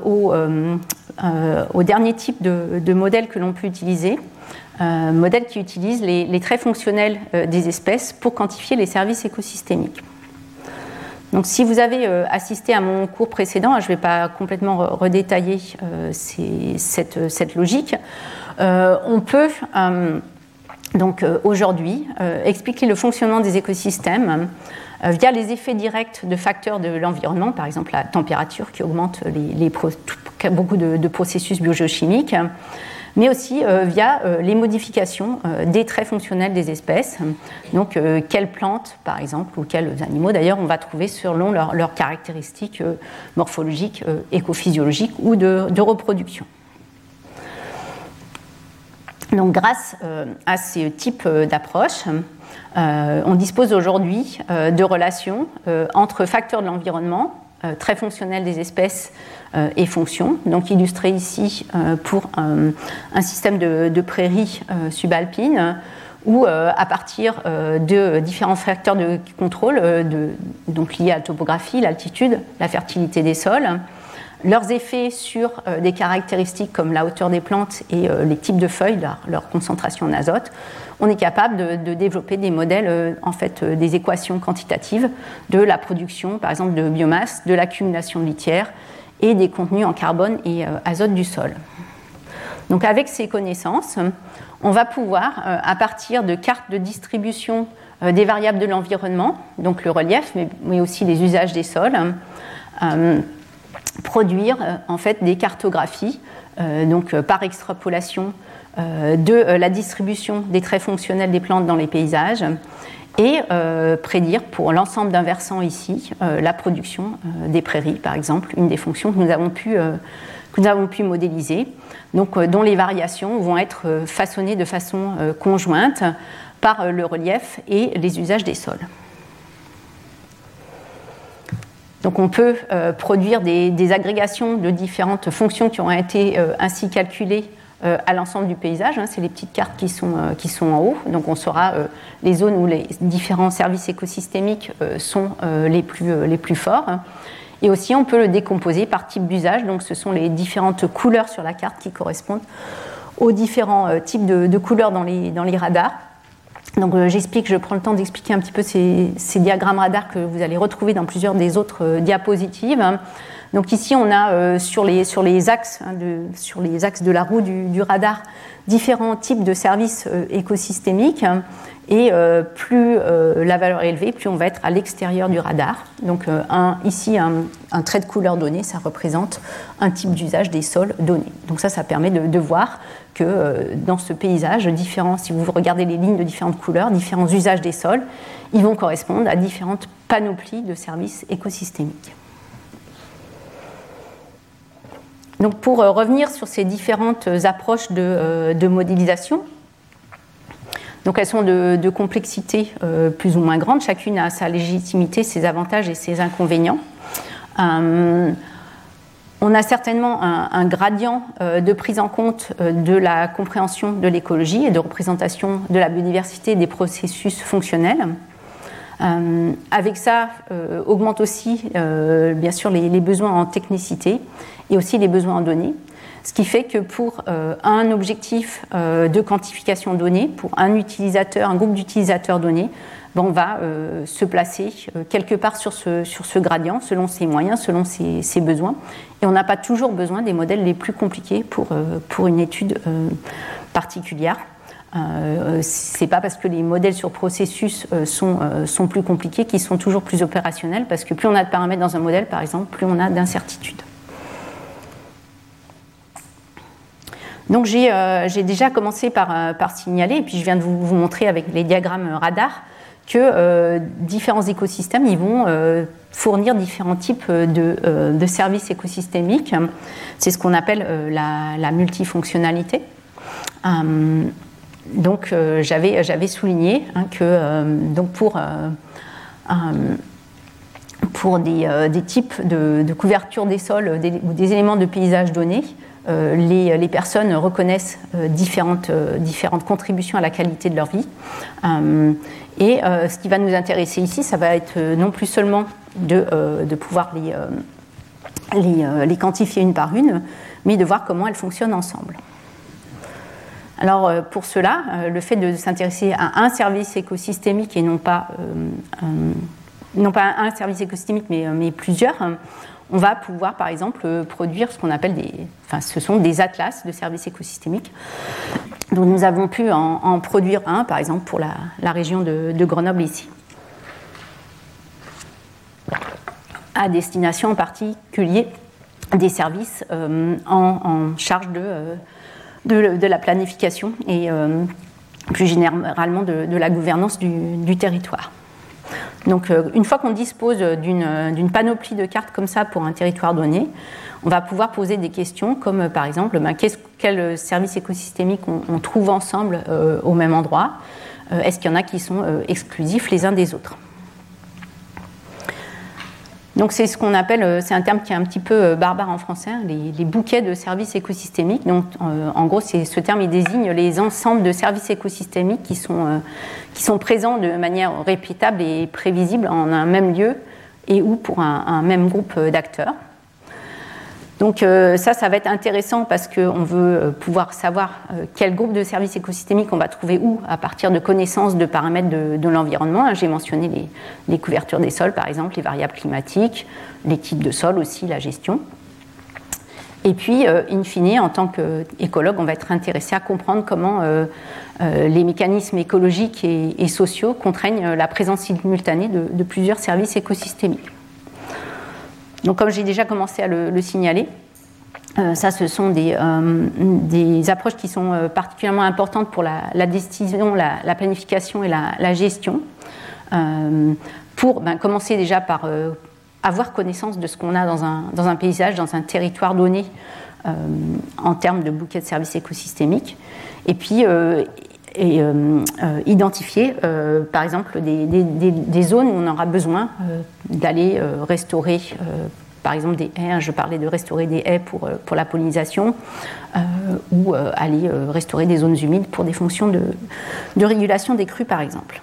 au dernier type de modèle que l'on peut utiliser, modèle qui utilise les traits fonctionnels des espèces pour quantifier les services écosystémiques. Donc, si vous avez assisté à mon cours précédent, je ne vais pas complètement redétailler cette logique, on peut donc aujourd'hui expliquer le fonctionnement des écosystèmes via les effets directs de facteurs de l'environnement, par exemple la température qui augmente beaucoup de processus biogéochimiques, mais aussi via les modifications des traits fonctionnels des espèces. Donc, quelles plantes, par exemple, ou quels animaux, d'ailleurs, on va trouver selon leurs caractéristiques morphologiques, écophysiologiques ou de reproduction. Donc, grâce à ce type d'approche, on dispose aujourd'hui de relations entre facteurs de l'environnement, traits fonctionnels des espèces et fonctions, donc illustré ici pour un système de prairies subalpines où, à partir de différents facteurs de contrôle, donc liés à la topographie, l'altitude, la fertilité des sols, leurs effets sur des caractéristiques comme la hauteur des plantes et les types de feuilles, leur concentration en azote, on est capable de développer des modèles, en fait, des équations quantitatives de la production, par exemple, de biomasse, de l'accumulation de litière et des contenus en carbone et azote du sol. Donc, avec ces connaissances, on va pouvoir, à partir de cartes de distribution des variables de l'environnement, donc le relief, mais aussi les usages des sols, produire en fait des cartographies, donc par extrapolation de la distribution des traits fonctionnels des plantes dans les paysages et prédire pour l'ensemble d'un versant ici la production des prairies, par exemple, une des fonctions que nous avons pu modéliser, donc dont les variations vont être façonnées de façon conjointe par le relief et les usages des sols. Donc on peut produire des agrégations de différentes fonctions qui ont été ainsi calculées à l'ensemble du paysage. C'est les petites cartes qui sont en haut. Donc on saura les zones où les différents services écosystémiques sont les plus forts. Et aussi on peut le décomposer par type d'usage. Donc ce sont les différentes couleurs sur la carte qui correspondent aux différents types de couleurs dans les radars. Donc je prends le temps d'expliquer un petit peu ces diagrammes radars que vous allez retrouver dans plusieurs des autres diapositives. Donc ici on a sur les axes de la roue du radar différents types de services écosystémiques et plus la valeur est élevée, plus on va être à l'extérieur du radar. Donc ici un trait de couleur donné, ça représente un type d'usage des sols donnés. Donc ça permet de voir que dans ce paysage, si vous regardez les lignes de différentes couleurs, différents usages des sols, ils vont correspondre à différentes panoplies de services écosystémiques. Donc pour revenir sur ces différentes approches de modélisation, donc elles sont de complexité plus ou moins grande, chacune a sa légitimité, ses avantages et ses inconvénients. On a certainement un gradient de prise en compte de la compréhension de l'écologie et de représentation de la biodiversité et des processus fonctionnels. Avec ça, augmente aussi bien sûr les besoins en technicité et aussi les besoins en données. Ce qui fait que pour un objectif de quantification donnée, pour un groupe d'utilisateurs donnés, on va se placer quelque part sur ce gradient, selon ses moyens, selon ses besoins. Et on n'a pas toujours besoin des modèles les plus compliqués pour une étude particulière. C'est pas parce que les modèles sur processus sont plus compliqués qu'ils sont toujours plus opérationnels, parce que plus on a de paramètres dans un modèle, par exemple, plus on a d'incertitudes. Donc j'ai déjà commencé par signaler, et puis je viens de vous montrer avec les diagrammes radar, que différents écosystèmes ils vont fournir différents types de services écosystémiques. C'est ce qu'on appelle la multifonctionnalité. Donc j'avais souligné que donc pour des types de couverture des sols ou des éléments de paysage donnés, les personnes reconnaissent différentes contributions à la qualité de leur vie. Et ce qui va nous intéresser ici, ça va être non plus seulement de pouvoir les quantifier une par une, mais de voir comment elles fonctionnent ensemble. Alors pour cela, le fait de s'intéresser à un service écosystémique et non pas un service écosystémique mais plusieurs, on va pouvoir par exemple produire ce qu'on appelle ce sont des atlas de services écosystémiques. Donc nous avons pu en produire un par exemple pour la région de Grenoble ici, à destination en particulier des services en charge de la planification et plus généralement de la gouvernance du territoire. Donc une fois qu'on dispose d'une panoplie de cartes comme ça pour un territoire donné, on va pouvoir poser des questions comme par exemple quels services écosystémiques on trouve ensemble au même endroit, est-ce qu'il y en a qui sont exclusifs les uns des autres. Donc c'est ce qu'on appelle, c'est un terme qui est un petit peu barbare en français, les bouquets de services écosystémiques. Donc en gros, ce terme il désigne les ensembles de services écosystémiques qui sont présents de manière répétable et prévisible en un même lieu et ou pour un même groupe d'acteurs. Donc ça va être intéressant parce qu'on veut pouvoir savoir quel groupe de services écosystémiques on va trouver où à partir de connaissances de paramètres de l'environnement. J'ai mentionné les couvertures des sols par exemple, les variables climatiques, les types de sols aussi, la gestion. Et puis, in fine, en tant qu'écologue, on va être intéressé à comprendre comment les mécanismes écologiques et sociaux contraignent la présence simultanée de plusieurs services écosystémiques. Donc, comme j'ai déjà commencé à le signaler, ce sont des approches qui sont particulièrement importantes pour la décision, la planification et la gestion. Pour commencer déjà par avoir connaissance de ce qu'on a dans un paysage, dans un territoire donné, en termes de bouquet de services écosystémiques. Et puis, identifier, par exemple, des zones où on aura besoin d'aller restaurer, par exemple, des haies. Je parlais de restaurer des haies pour la pollinisation, ou aller restaurer des zones humides pour des fonctions de régulation des crues, par exemple.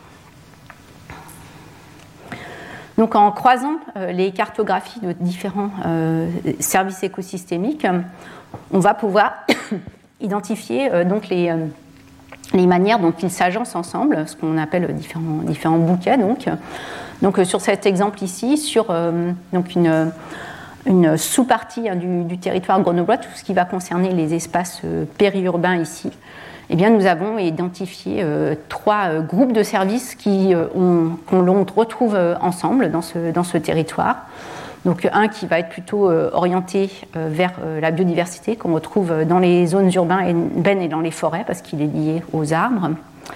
Donc, en croisant les cartographies de différents services écosystémiques, on va pouvoir identifier donc les manières dont ils s'agencent ensemble, ce qu'on appelle différents bouquets. Donc sur cet exemple ici, sur donc une sous-partie du territoire grenoblois, tout ce qui va concerner les espaces périurbains ici, eh bien, nous avons identifié 3 groupes de services qu'on retrouve ensemble dans ce territoire. Donc un qui va être plutôt orienté vers la biodiversité, qu'on retrouve dans les zones urbaines et dans les forêts, parce qu'il est lié aux arbres.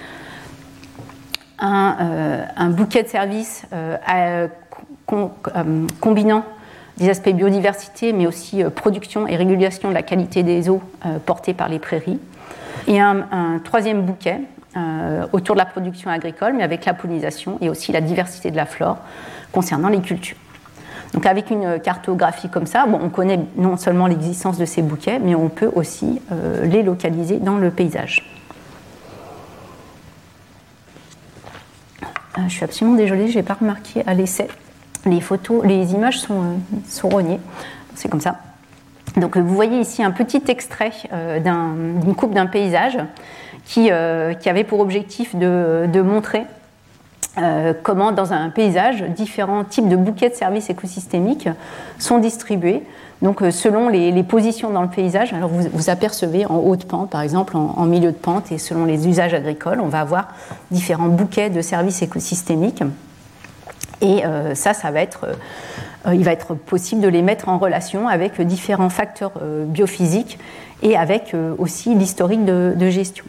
Un bouquet de services combinant des aspects biodiversité, mais aussi production et régulation de la qualité des eaux portées par les prairies. Et un 3e bouquet autour de la production agricole, mais avec la pollinisation et aussi la diversité de la flore concernant les cultures. Donc avec une cartographie comme ça, on connaît non seulement l'existence de ces bouquets, mais on peut aussi les localiser dans le paysage. Je suis absolument désolée, je n'ai pas remarqué à l'essai. Les images sont rognées. C'est comme ça. Donc vous voyez ici un petit extrait d'une coupe d'un paysage qui avait pour objectif de montrer comment dans un paysage, différents types de bouquets de services écosystémiques sont distribués. Donc selon les positions dans le paysage, alors vous apercevez en haut de pente, par exemple en milieu de pente, et selon les usages agricoles, on va avoir différents bouquets de services écosystémiques. Et il va être possible de les mettre en relation avec différents facteurs biophysiques et avec aussi l'historique de gestion.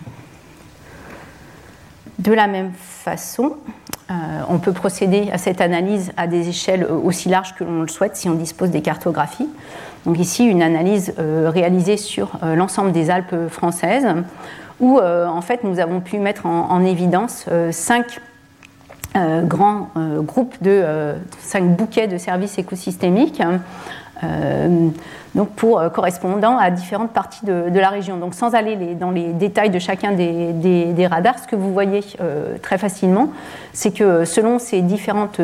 De la même façon, on peut procéder à cette analyse à des échelles aussi larges que l'on le souhaite si on dispose des cartographies. Donc ici, une analyse réalisée sur l'ensemble des Alpes françaises, où en fait nous avons pu mettre en évidence 5 grands groupes 5 bouquets de services écosystémiques, donc correspondant à différentes parties de la région. Donc sans aller dans les détails de chacun des radars, ce que vous voyez très facilement, c'est que selon ces différentes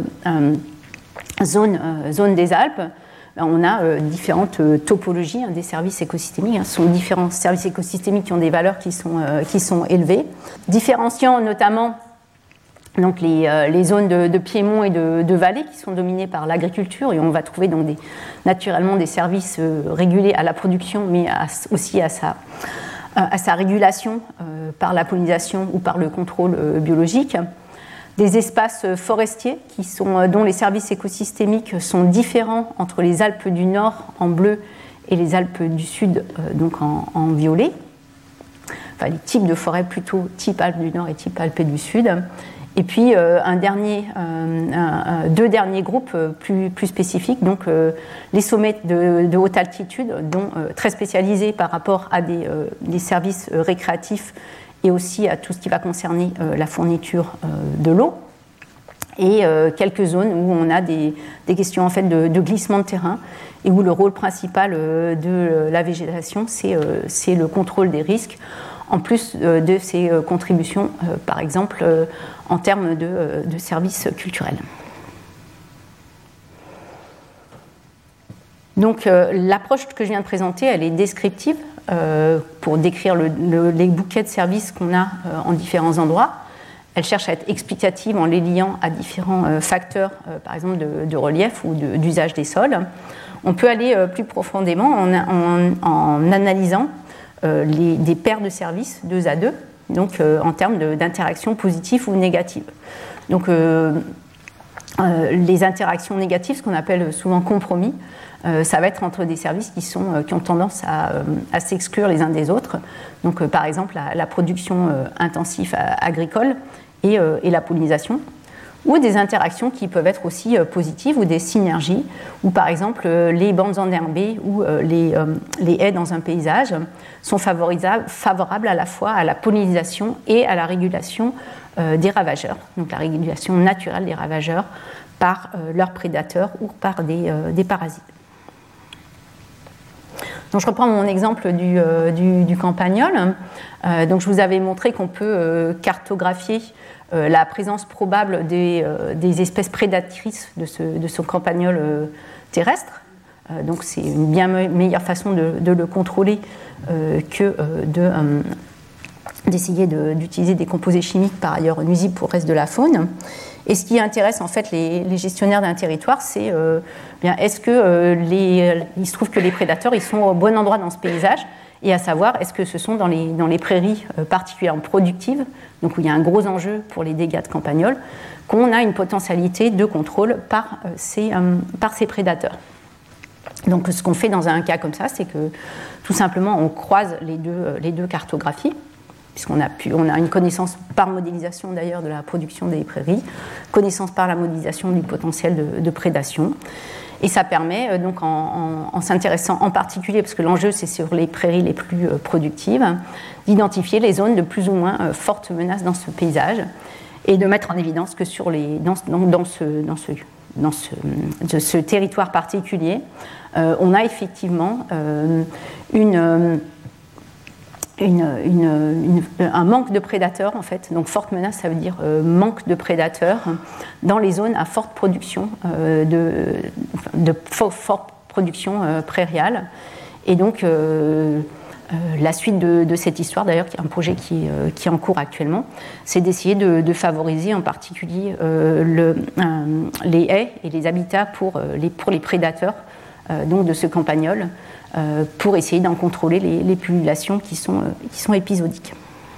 zones des Alpes, on a différentes topologies des services écosystémiques. Ce sont différents services écosystémiques qui ont des valeurs qui sont élevées, différenciant notamment donc les zones de piémont et de vallée qui sont dominées par l'agriculture, et on va trouver donc naturellement des services régulés à la production, mais aussi à sa régulation par la pollinisation ou par le contrôle biologique. Des espaces forestiers dont les services écosystémiques sont différents entre les Alpes du Nord en bleu et les Alpes du Sud donc en violet. Enfin, les types de forêts plutôt type Alpes du Nord et type Alpes du Sud. Et puis deux derniers groupes plus spécifiques, donc les sommets de haute altitude, dont très spécialisés par rapport à des services récréatifs et aussi à tout ce qui va concerner la fourniture de l'eau, et quelques zones où on a des questions en fait de glissement de terrain et où le rôle principal de la végétation, c'est le contrôle des risques, en plus de ses contributions, par exemple, en termes de services culturels. Donc l'approche que je viens de présenter, elle est descriptive pour décrire les bouquets de services qu'on a en différents endroits. Elle cherche à être explicative en les liant à différents facteurs, par exemple de relief ou d'usage des sols. On peut aller plus profondément en analysant des paires de services 2 à 2, donc en termes d'interaction positive ou négative. Donc les interactions négatives, ce qu'on appelle souvent compromis, ça va être entre des services qui ont tendance à s'exclure les uns des autres. Donc par exemple la production intensive agricole et la pollinisation, ou des interactions qui peuvent être aussi positives ou des synergies, où par exemple les bandes enherbées ou les haies dans un paysage sont favorables à la fois à la pollinisation et à la régulation des ravageurs, donc la régulation naturelle des ravageurs par leurs prédateurs ou par des parasites. Donc je reprends mon exemple du campagnol. Donc je vous avais montré qu'on peut cartographier la présence probable des espèces prédatrices de ce campagnol terrestre. Donc c'est une bien meilleure façon de le contrôler que d'essayer d'utiliser des composés chimiques par ailleurs nuisibles pour le reste de la faune. Et ce qui intéresse en fait les gestionnaires d'un territoire, c'est est-ce que il se trouve que les prédateurs ils sont au bon endroit dans ce paysage, et à savoir est-ce que ce sont dans les prairies particulièrement productives, donc où il y a un gros enjeu pour les dégâts de campagnol, qu'on a une potentialité de contrôle par ces prédateurs. Donc ce qu'on fait dans un cas comme ça, c'est que tout simplement on croise les deux cartographies, puisqu'on a une connaissance par modélisation d'ailleurs de la production des prairies, connaissance par la modélisation du potentiel de prédation. Et ça permet, donc en s'intéressant en particulier, parce que l'enjeu c'est sur les prairies les plus productives, d'identifier les zones de plus ou moins fortes menaces dans ce paysage et de mettre en évidence que dans ce territoire particulier, on a effectivement un manque de prédateurs en fait. Donc forte menace, ça veut dire manque de prédateurs dans les zones à forte production forte production prairiale. Et donc la suite de cette histoire, d'ailleurs, qui est un projet qui est en cours actuellement, c'est d'essayer de favoriser en particulier les haies et les habitats pour les prédateurs donc de ce campagnol, pour essayer d'en contrôler les pullulations qui sont épisodiques.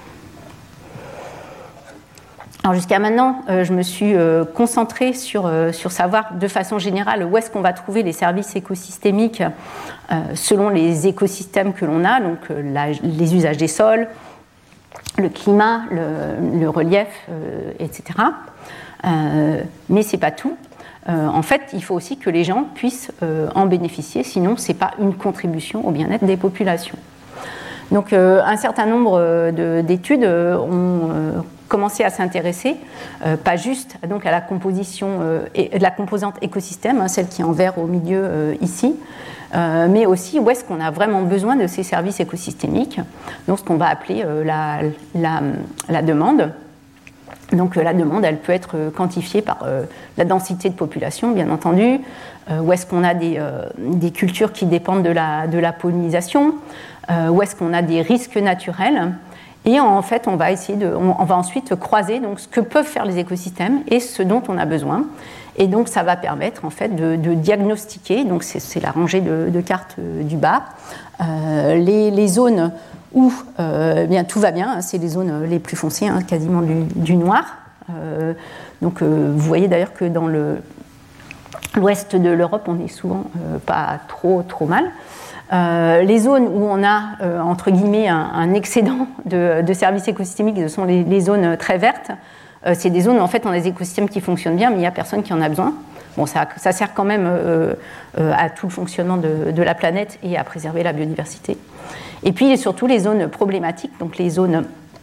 Alors jusqu'à maintenant, je me suis concentrée sur savoir de façon générale où est-ce qu'on va trouver les services écosystémiques selon les écosystèmes que l'on a, donc les usages des sols, le climat, le relief, etc. Mais ce n'est pas tout. En fait, il faut aussi que les gens puissent en bénéficier, sinon ce n'est pas une contribution au bien-être des populations. Donc un certain nombre d'études ont commencé à s'intéresser, pas juste donc, à la composition de la composante écosystème, celle qui est en vert au milieu ici, mais aussi où est-ce qu'on a vraiment besoin de ces services écosystémiques, donc ce qu'on va appeler la demande. Donc la demande, elle peut être quantifiée par la densité de population, bien entendu, où est-ce qu'on a des cultures qui dépendent de la pollinisation, où est-ce qu'on a des risques naturels, et en fait on va ensuite croiser donc, ce que peuvent faire les écosystèmes et ce dont on a besoin. Et donc ça va permettre en fait de diagnostiquer, donc c'est la rangée de cartes du bas, les zones où bien, tout va bien, c'est les zones les plus foncées, hein, quasiment du noir. Donc vous voyez d'ailleurs que dans l'ouest de l'Europe, on n'est souvent pas trop mal. Les zones où on a, entre guillemets, un excédent de services écosystémiques, ce sont les zones très vertes. C'est des zones où en fait on a des écosystèmes qui fonctionnent bien, mais il n'y a personne qui en a besoin. Bon, ça sert quand même à tout le fonctionnement de la planète et à préserver la biodiversité. Et puis surtout les zones problématiques, donc les zones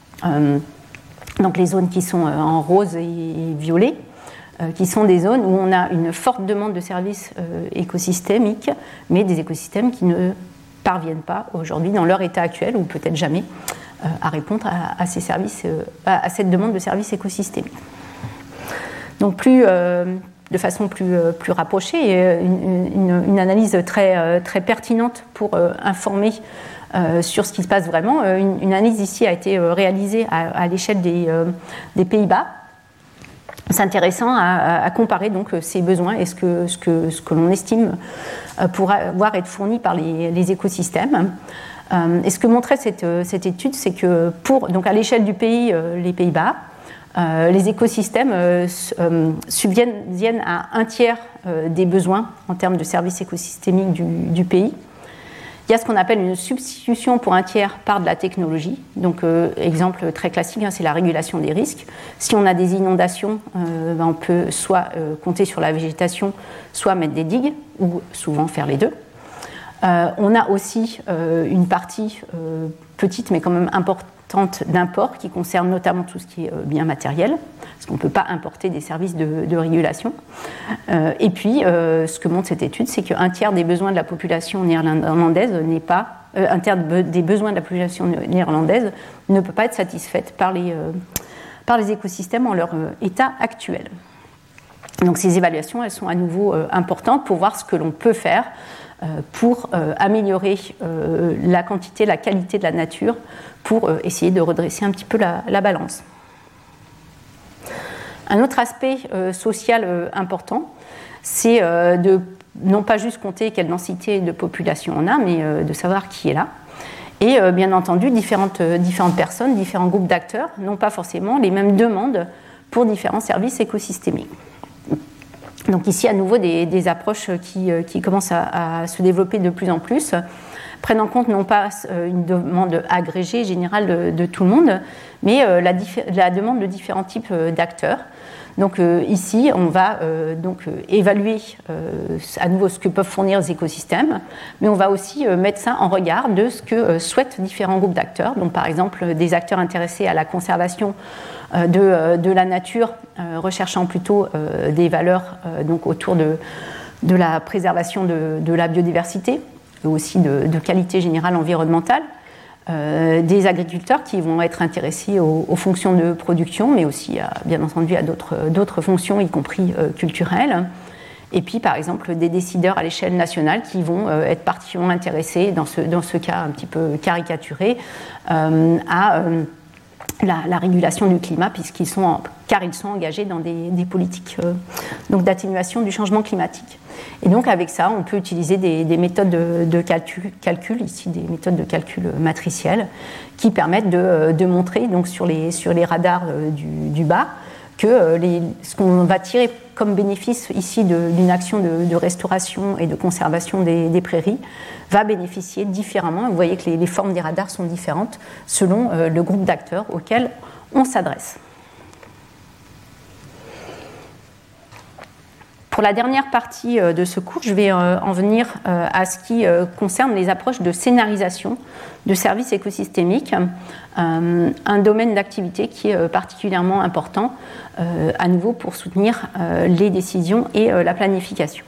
qui sont en rose et violet, qui sont des zones où on a une forte demande de services écosystémiques, mais des écosystèmes qui ne parviennent pas aujourd'hui dans leur état actuel, ou peut-être jamais, à répondre à ces services, à cette demande de services écosystémiques. Donc de façon plus rapprochée, une analyse très pertinente pour informer sur ce qui se passe vraiment. Une analyse ici a été réalisée à l'échelle des Pays-Bas, s'intéressant à comparer donc ces besoins et ce que l'on estime pouvoir être fourni par les écosystèmes. Et ce que montrait cette étude, c'est que donc à l'échelle du pays, les Pays-Bas, les écosystèmes subviennent à un tiers des besoins en termes de services écosystémiques du pays. Il y a ce qu'on appelle une substitution pour un tiers par de la technologie. Donc, exemple très classique, c'est la régulation des risques. Si on a des inondations, on peut soit compter sur la végétation, soit mettre des digues, ou souvent faire les deux. On a aussi une partie petite, mais quand même importante d'import, qui concerne notamment tout ce qui est biens matériels, parce qu'on ne peut pas importer des services de régulation. Et puis, ce que montre cette étude, c'est qu'un tiers des besoins de la population néerlandaise n'est pas... un tiers des besoins de la population néerlandaise ne peut pas être satisfaite par les écosystèmes en leur état actuel. Donc ces évaluations, elles sont à nouveau importantes pour voir ce que l'on peut faire pour améliorer la quantité, la qualité de la nature, pour essayer de redresser un petit peu la balance. Un autre aspect social important, c'est de non pas juste compter quelle densité de population on a, mais de savoir qui est là. Et bien entendu, différentes personnes, différents groupes d'acteurs n'ont pas forcément les mêmes demandes pour différents services écosystémiques. Donc ici, à nouveau, des approches qui commencent à se développer de plus en plus, prennent en compte non pas une demande agrégée, générale de tout le monde, mais la demande de différents types d'acteurs. Donc ici, on va évaluer à nouveau ce que peuvent fournir les écosystèmes, mais on va aussi mettre ça en regard de ce que souhaitent différents groupes d'acteurs. Donc par exemple, des acteurs intéressés à la conservation de la nature, recherchant plutôt des valeurs donc autour de la préservation de la biodiversité, et aussi de qualité générale environnementale. Des agriculteurs qui vont être intéressés aux fonctions de production, mais aussi, bien entendu, à d'autres fonctions, y compris culturelles. Et puis, par exemple, des décideurs à l'échelle nationale qui vont être particulièrement intéressés, dans ce cas un petit peu caricaturé, à la régulation du climat, car ils sont engagés dans des politiques donc d'atténuation du changement climatique. Et donc avec ça, on peut utiliser des méthodes de calcul, ici des méthodes de calcul matricielles, qui permettent de montrer donc sur les radars du bas que ce qu'on va tirer comme bénéfice ici d'une action de restauration et de conservation des prairies va bénéficier différemment. Vous voyez que les formes des radars sont différentes selon le groupe d'acteurs auquel on s'adresse. Pour la dernière partie de ce cours, je vais en venir à ce qui concerne les approches de scénarisation de services écosystémiques, un domaine d'activité qui est particulièrement important, à nouveau pour soutenir les décisions et la planification.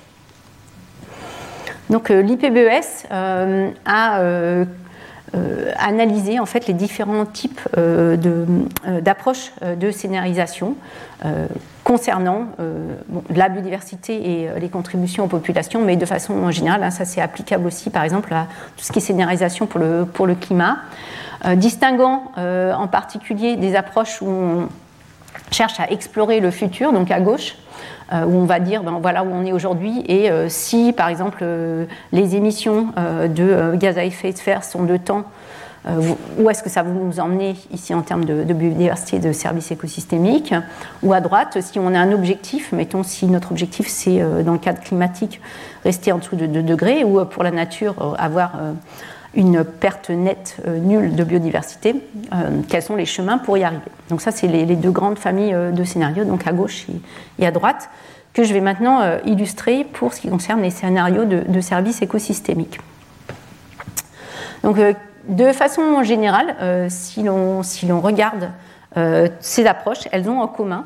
Donc l'IPBES a analyser en fait les différents types d'approches de scénarisation concernant la biodiversité et les contributions aux populations, mais de façon générale, ça c'est applicable aussi par exemple à tout ce qui est scénarisation pour le climat, distinguant en particulier des approches où on cherche à explorer le futur, donc à gauche, où on va dire voilà où on est aujourd'hui et si par exemple les émissions de gaz à effet de serre sont de temps, où est-ce que ça va nous emmener ici en termes de biodiversité et de services écosystémiques, ou à droite si on a un objectif, mettons si notre objectif c'est dans le cadre climatique rester en dessous de 2 degrés ou pour la nature avoir une perte nette nulle de biodiversité, quels sont les chemins pour y arriver. Donc ça, c'est les 2 grandes familles de scénarios, donc à gauche et à droite, que je vais maintenant illustrer pour ce qui concerne les scénarios de services écosystémiques. Donc de façon générale, si l'on regarde ces approches, elles ont en commun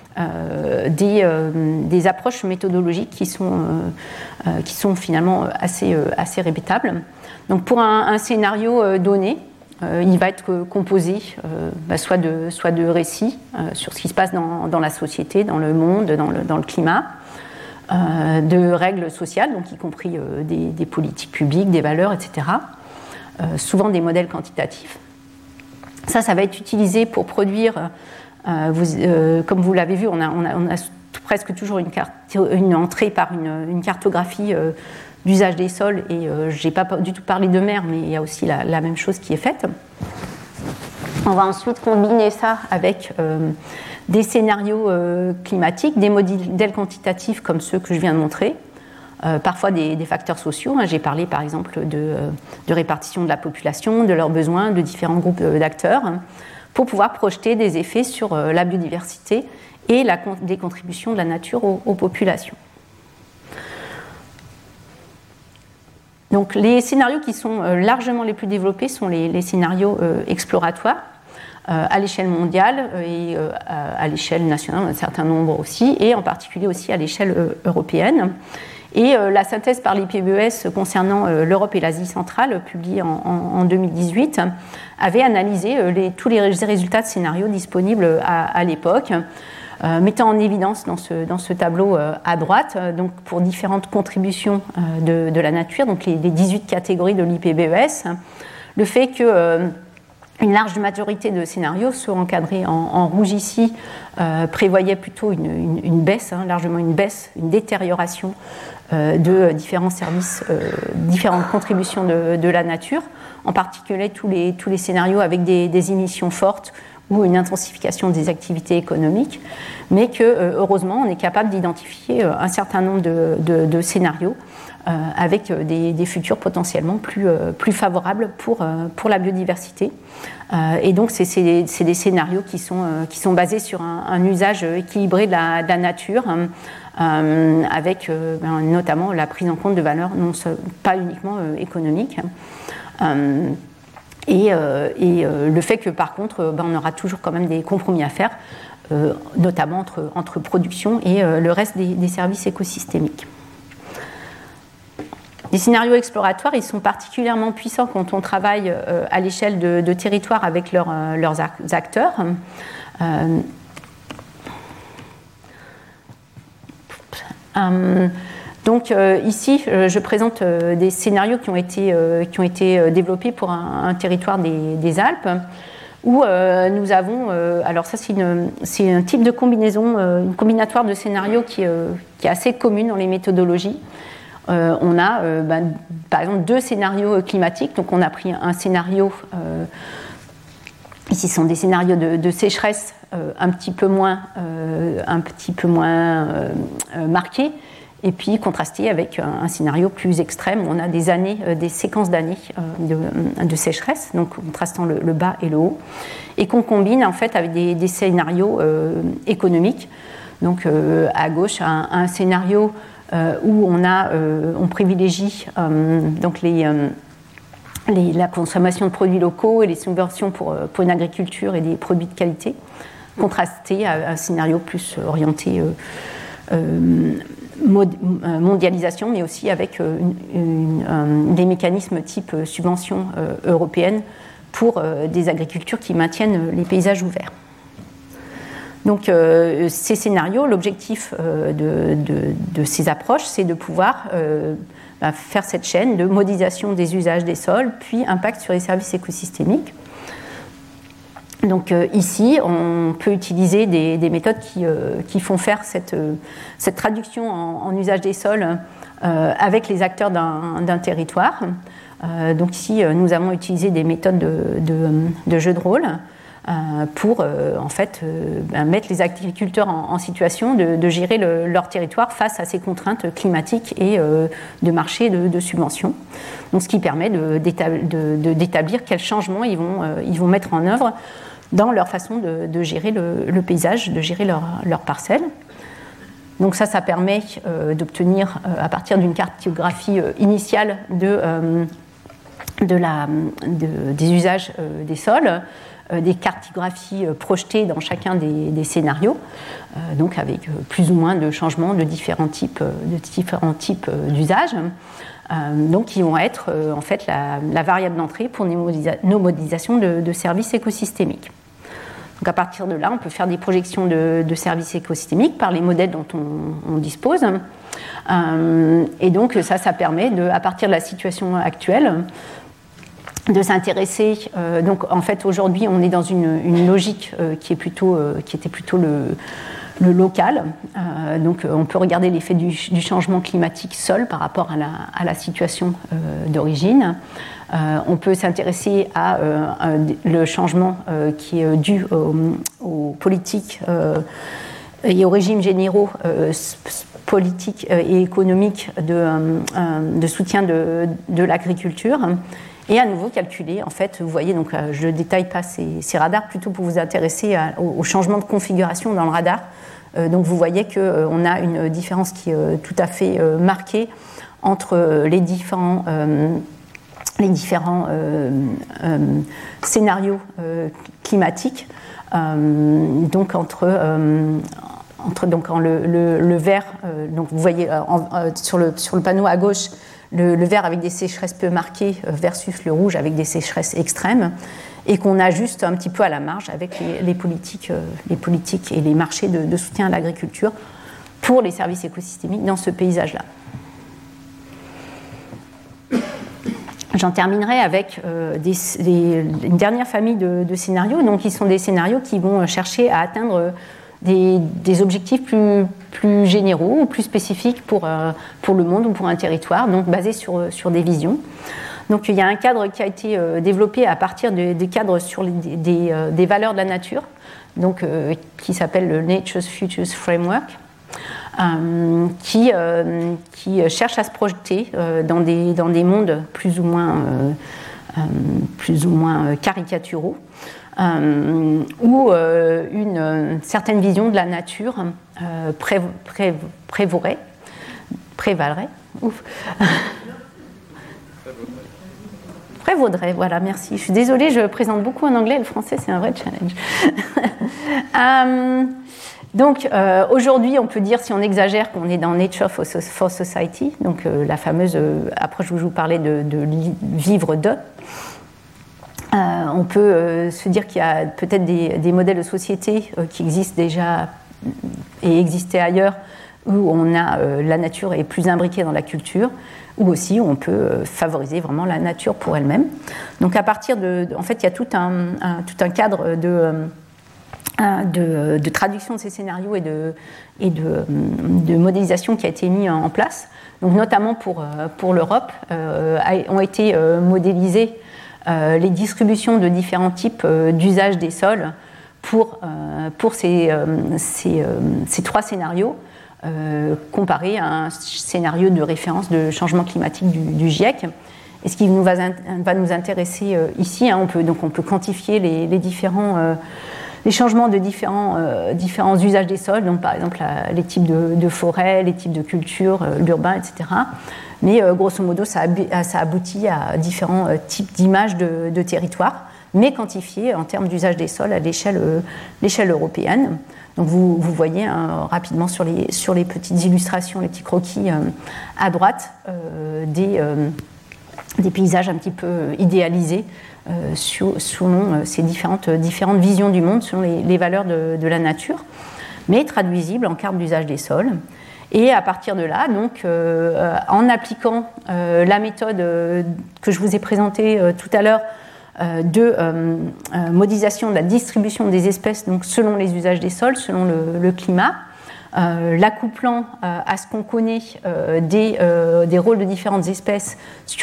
des approches méthodologiques qui sont finalement assez répétables. Donc pour un scénario donné, il va être composé soit de récits sur ce qui se passe dans la société, dans le monde, dans le climat, de règles sociales, donc y compris des politiques publiques, des valeurs, etc. Souvent des modèles quantitatifs. Ça va être utilisé pour produire, comme vous l'avez vu, on a presque toujours une entrée par une cartographie d'usage des sols, et je n'ai pas du tout parlé de mer, mais il y a aussi la même chose qui est faite. On va ensuite combiner ça avec des scénarios climatiques, des modèles quantitatifs comme ceux que je viens de montrer, parfois des facteurs sociaux. J'ai parlé par exemple de répartition de la population, de leurs besoins, de différents groupes d'acteurs, pour pouvoir projeter des effets sur la biodiversité et des contributions de la nature aux populations. Donc, les scénarios qui sont largement les plus développés sont les scénarios exploratoires à l'échelle mondiale et à l'échelle nationale, un certain nombre aussi, et en particulier aussi à l'échelle européenne. Et la synthèse par l'IPBES concernant l'Europe et l'Asie centrale, publiée en 2018, avait analysé tous les résultats de scénarios disponibles à l'époque, mettant en évidence dans ce tableau à droite, donc pour différentes contributions de la nature, donc les 18 catégories de l'IPBES, le fait que une large majorité de scénarios, ceux encadrés en rouge ici, prévoyaient plutôt une baisse, largement une baisse, une détérioration de différents services, différentes contributions de la nature, en particulier tous les scénarios avec des émissions fortes ou une intensification des activités économiques, mais que, heureusement, on est capable d'identifier un certain nombre de scénarios avec des futurs potentiellement plus favorables pour la biodiversité. Et donc, c'est des scénarios qui sont basés sur un usage équilibré de la nature, avec notamment la prise en compte de valeurs pas uniquement économiques. Et le fait que, par contre, on aura toujours quand même des compromis à faire, notamment entre production et le reste des services écosystémiques. Les scénarios exploratoires, ils sont particulièrement puissants quand on travaille à l'échelle de territoires avec leurs acteurs. Donc ici, je présente des scénarios qui ont été développés pour un territoire des Alpes, où nous avons, alors ça c'est un type de combinaison, une combinatoire de scénarios qui est assez commune dans les méthodologies. On a par exemple 2 scénarios climatiques, donc on a pris un scénario, ici ce sont des scénarios de sécheresse un petit peu moins marqués, et puis contrasté avec un scénario plus extrême où on a des séquences d'années de sécheresse, donc contrastant le bas et le haut, et qu'on combine en fait avec des scénarios économiques. Donc à gauche, un scénario où on privilégie donc la consommation de produits locaux et les subventions pour une agriculture et des produits de qualité, contrasté à un scénario plus orienté mondialisation, mais aussi avec des mécanismes type subvention européenne pour des agricultures qui maintiennent les paysages ouverts. Donc ces scénarios, l'objectif de ces approches, c'est de pouvoir faire cette chaîne de modélisation des usages des sols, puis impact sur les services écosystémiques. Donc ici, on peut utiliser des méthodes qui font faire cette traduction en usage des sols avec les acteurs d'un territoire. Donc ici, nous avons utilisé des méthodes de jeu de rôle pour en fait mettre les agriculteurs en situation de gérer leur territoire face à ces contraintes climatiques et de marché de subventions. Donc ce qui permet d'établir quels changements ils vont mettre en œuvre dans leur façon de gérer le paysage, de gérer leur parcelle. Donc ça permet d'obtenir, à partir d'une cartographie initiale des usages des sols, des cartographies projetées dans chacun des scénarios, donc avec plus ou moins de changements de différents types d'usages, donc qui vont être en fait la variable d'entrée pour nos modélisations de services écosystémiques. Donc à partir de là, on peut faire des projections de services écosystémiques par les modèles dont on dispose. Et donc ça permet, à partir de la situation actuelle, de s'intéresser. Donc en fait aujourd'hui, on est dans une logique qui était plutôt le local. Donc on peut regarder l'effet du changement climatique sol par rapport à la situation d'origine. On peut s'intéresser à le changement qui est dû aux politiques et aux régimes généraux politiques et économiques de soutien de l'agriculture. Et à nouveau calculer, en fait, vous voyez, donc je ne détaille pas ces radars, plutôt pour vous intéresser au changement de configuration dans le radar. Donc vous voyez qu'on a une différence qui est tout à fait marquée entre les différents scénarios climatiques. Donc entre le vert, donc vous voyez sur le panneau à gauche, le vert avec des sécheresses peu marquées versus le rouge avec des sécheresses extrêmes, et qu'on ajuste un petit peu à la marge avec les politiques et les marchés de soutien à l'agriculture pour les services écosystémiques dans ce paysage-là. J'en terminerai avec une dernière famille de scénarios, donc qui sont des scénarios qui vont chercher à atteindre des objectifs plus généraux ou plus spécifiques pour le monde ou pour un territoire, donc basés sur des visions. Donc il y a un cadre qui a été développé à partir des cadres sur des valeurs de la nature, donc, qui s'appelle le Nature's Futures Framework, qui cherche à se projeter dans des mondes plus ou moins caricaturaux, où une certaine vision de la nature prévalerait. Prévaudrait, voilà, merci. Je suis désolée, je présente beaucoup en anglais, le français c'est un vrai challenge. Donc aujourd'hui, on peut dire, si on exagère, qu'on est dans Nature for Society, donc la fameuse approche où je vous parlais de vivre de. On peut se dire qu'il y a peut-être des modèles de société qui existent déjà et existaient ailleurs, où on a la nature est plus imbriquée dans la culture, ou aussi on peut favoriser vraiment la nature pour elle-même. Donc à partir en fait, il y a tout un cadre de traduction de ces scénarios et de modélisation qui a été mis en place. Donc notamment pour l'Europe, ont été modélisés les distributions de différents types d'usage des sols pour ces trois scénarios, comparés à un scénario de référence de changement climatique du GIEC. Et ce qui va nous intéresser ici, on peut quantifier les changements de différents usages des sols, donc par exemple les types de forêts, les types de cultures, l'urbain, etc. Mais grosso modo, ça aboutit à différents types d'images de territoires, mais quantifiés en termes d'usage des sols à l'échelle européenne. Donc vous voyez rapidement sur les petites illustrations, les petits croquis à droite, des paysages un petit peu idéalisés selon ces différentes visions du monde, selon les valeurs de la nature, mais traduisibles en carte d'usage des sols. Et à partir de là, donc, en appliquant la méthode que je vous ai présentée tout à l'heure de modélisation de la distribution des espèces, donc selon les usages des sols, selon le climat, l'accouplant à ce qu'on connaît des rôles de différentes espèces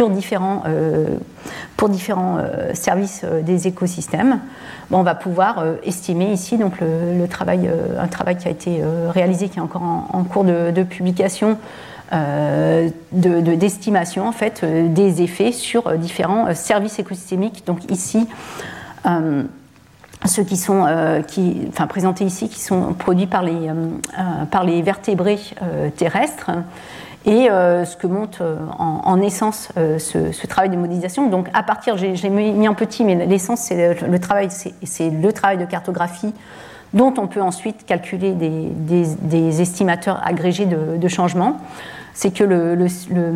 pour différents services des écosystèmes, on va pouvoir estimer ici donc un travail qui a été réalisé, qui est encore en cours de publication, d'estimation en fait des effets sur différents services écosystémiques. Donc ici, ceux qui sont présentés ici, qui sont produits par les vertébrés terrestres, et ce que montre en essence ce travail de modélisation. Donc à partir, j'ai mis en petit, mais l'essence c'est le travail de cartographie, dont on peut ensuite calculer des estimateurs agrégés de changement. C'est que le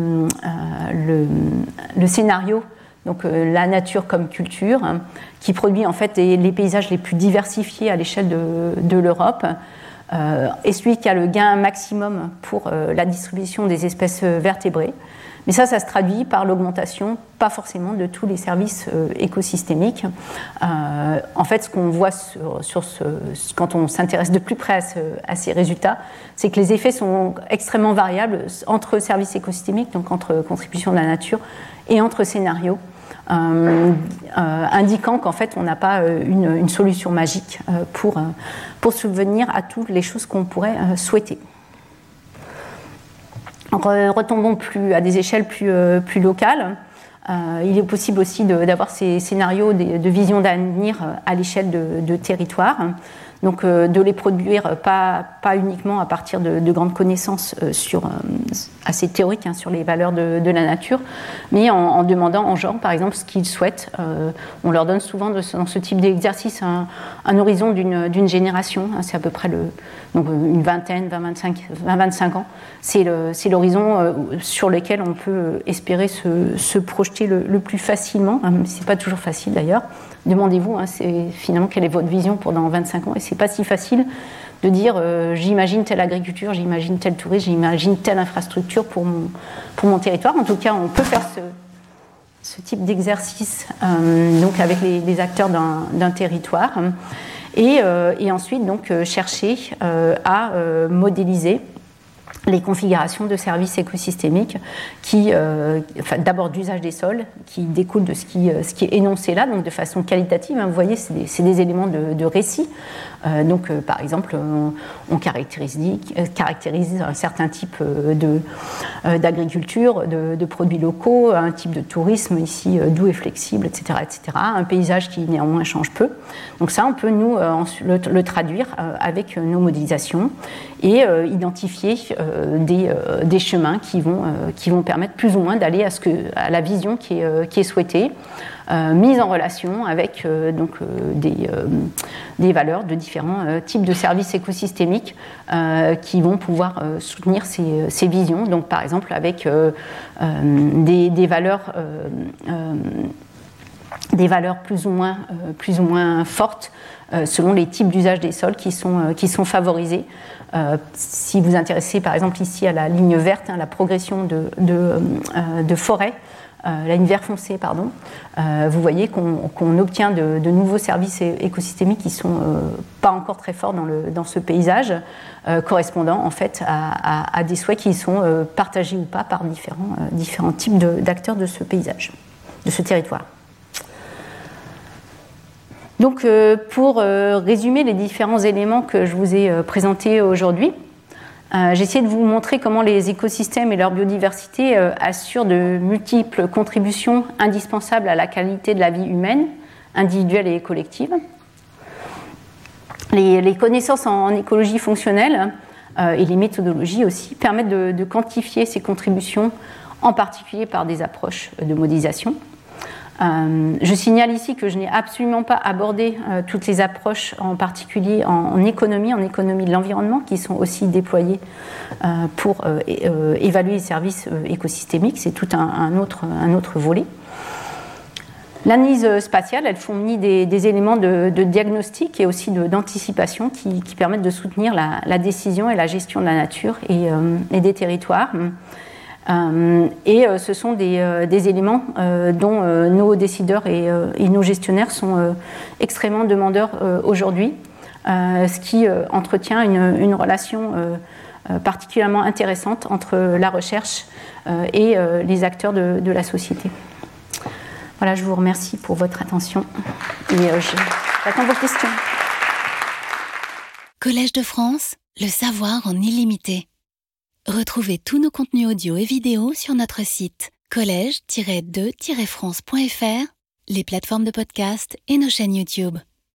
scénario, donc la nature comme culture, qui produit en fait les paysages les plus diversifiés à l'échelle de l'Europe, est celui qui a le gain maximum pour la distribution des espèces vertébrées. Mais ça se traduit par l'augmentation, pas forcément de tous les services écosystémiques. En fait, ce qu'on voit quand on s'intéresse de plus près à ces résultats, c'est que les effets sont extrêmement variables entre services écosystémiques, donc entre contributions de la nature, et entre scénarios, indiquant qu'en fait, on n'a pas une solution magique pour subvenir à toutes les choses qu'on pourrait souhaiter. Retombons à des échelles plus locales. Il est possible aussi d'avoir ces scénarios de vision d'avenir à l'échelle de territoire. Donc de les produire pas uniquement à partir de grandes connaissances assez théoriques sur les valeurs de la nature, mais en demandant aux gens, par exemple, ce qu'ils souhaitent. On leur donne souvent dans ce type d'exercice un horizon d'une génération, c'est à peu près donc une vingtaine, 25 ans. C'est l'horizon sur lequel on peut espérer se projeter le plus facilement. C'est pas toujours facile d'ailleurs. Demandez-vous finalement quelle est votre vision pour dans 25 ans, et c'est pas si facile de dire j'imagine telle agriculture, j'imagine tel tourisme, j'imagine telle infrastructure pour mon territoire. En tout cas, on peut faire ce type d'exercice donc avec les acteurs d'un territoire et ensuite donc chercher à modéliser les configurations de services écosystémiques d'abord d'usage des sols, qui découlent de ce qui est énoncé là, donc de façon qualitative. Vous voyez, c'est des éléments de récit. Par exemple, on caractérise un certain type d'agriculture, de produits locaux, un type de tourisme ici doux et flexible, etc., etc. Un paysage qui néanmoins change peu. Donc ça, on peut nous le traduire avec nos modélisations et identifier des chemins qui vont permettre plus ou moins d'aller à la vision qui est souhaitée, mise en relation avec des valeurs de différents types de services écosystémiques qui vont pouvoir soutenir ces visions. Donc par exemple avec des valeurs plus ou moins fortes selon les types d'usage des sols qui sont favorisés. Si vous vous intéressez par exemple ici à la ligne verte, la progression de forêt, la ligne vert foncé, pardon, vous voyez qu'on obtient de nouveaux services écosystémiques qui ne sont pas encore très forts dans ce paysage, correspondant en fait à des souhaits qui sont partagés ou pas par différents types d'acteurs de ce paysage, de ce territoire. Donc, pour résumer les différents éléments que je vous ai présentés aujourd'hui, j'ai essayé de vous montrer comment les écosystèmes et leur biodiversité assurent de multiples contributions indispensables à la qualité de la vie humaine, individuelle et collective. Les connaissances en écologie fonctionnelle et les méthodologies aussi permettent de quantifier ces contributions, en particulier par des approches de modélisation. Je signale ici que je n'ai absolument pas abordé toutes les approches, en particulier en économie de l'environnement, qui sont aussi déployées pour évaluer les services écosystémiques. C'est tout un autre volet. L'analyse spatiale, elle fournit des éléments de diagnostic et aussi d'anticipation qui permettent de soutenir la décision et la gestion de la nature et des territoires. Ce sont des éléments dont nos décideurs et nos gestionnaires sont extrêmement demandeurs aujourd'hui, ce qui entretient une relation particulièrement intéressante entre la recherche et les acteurs de la société. Voilà, je vous remercie pour votre attention et j'attends vos questions. Collège de France, le savoir en illimité. Retrouvez tous nos contenus audio et vidéo sur notre site collège-2-france.fr, les plateformes de podcast et nos chaînes YouTube.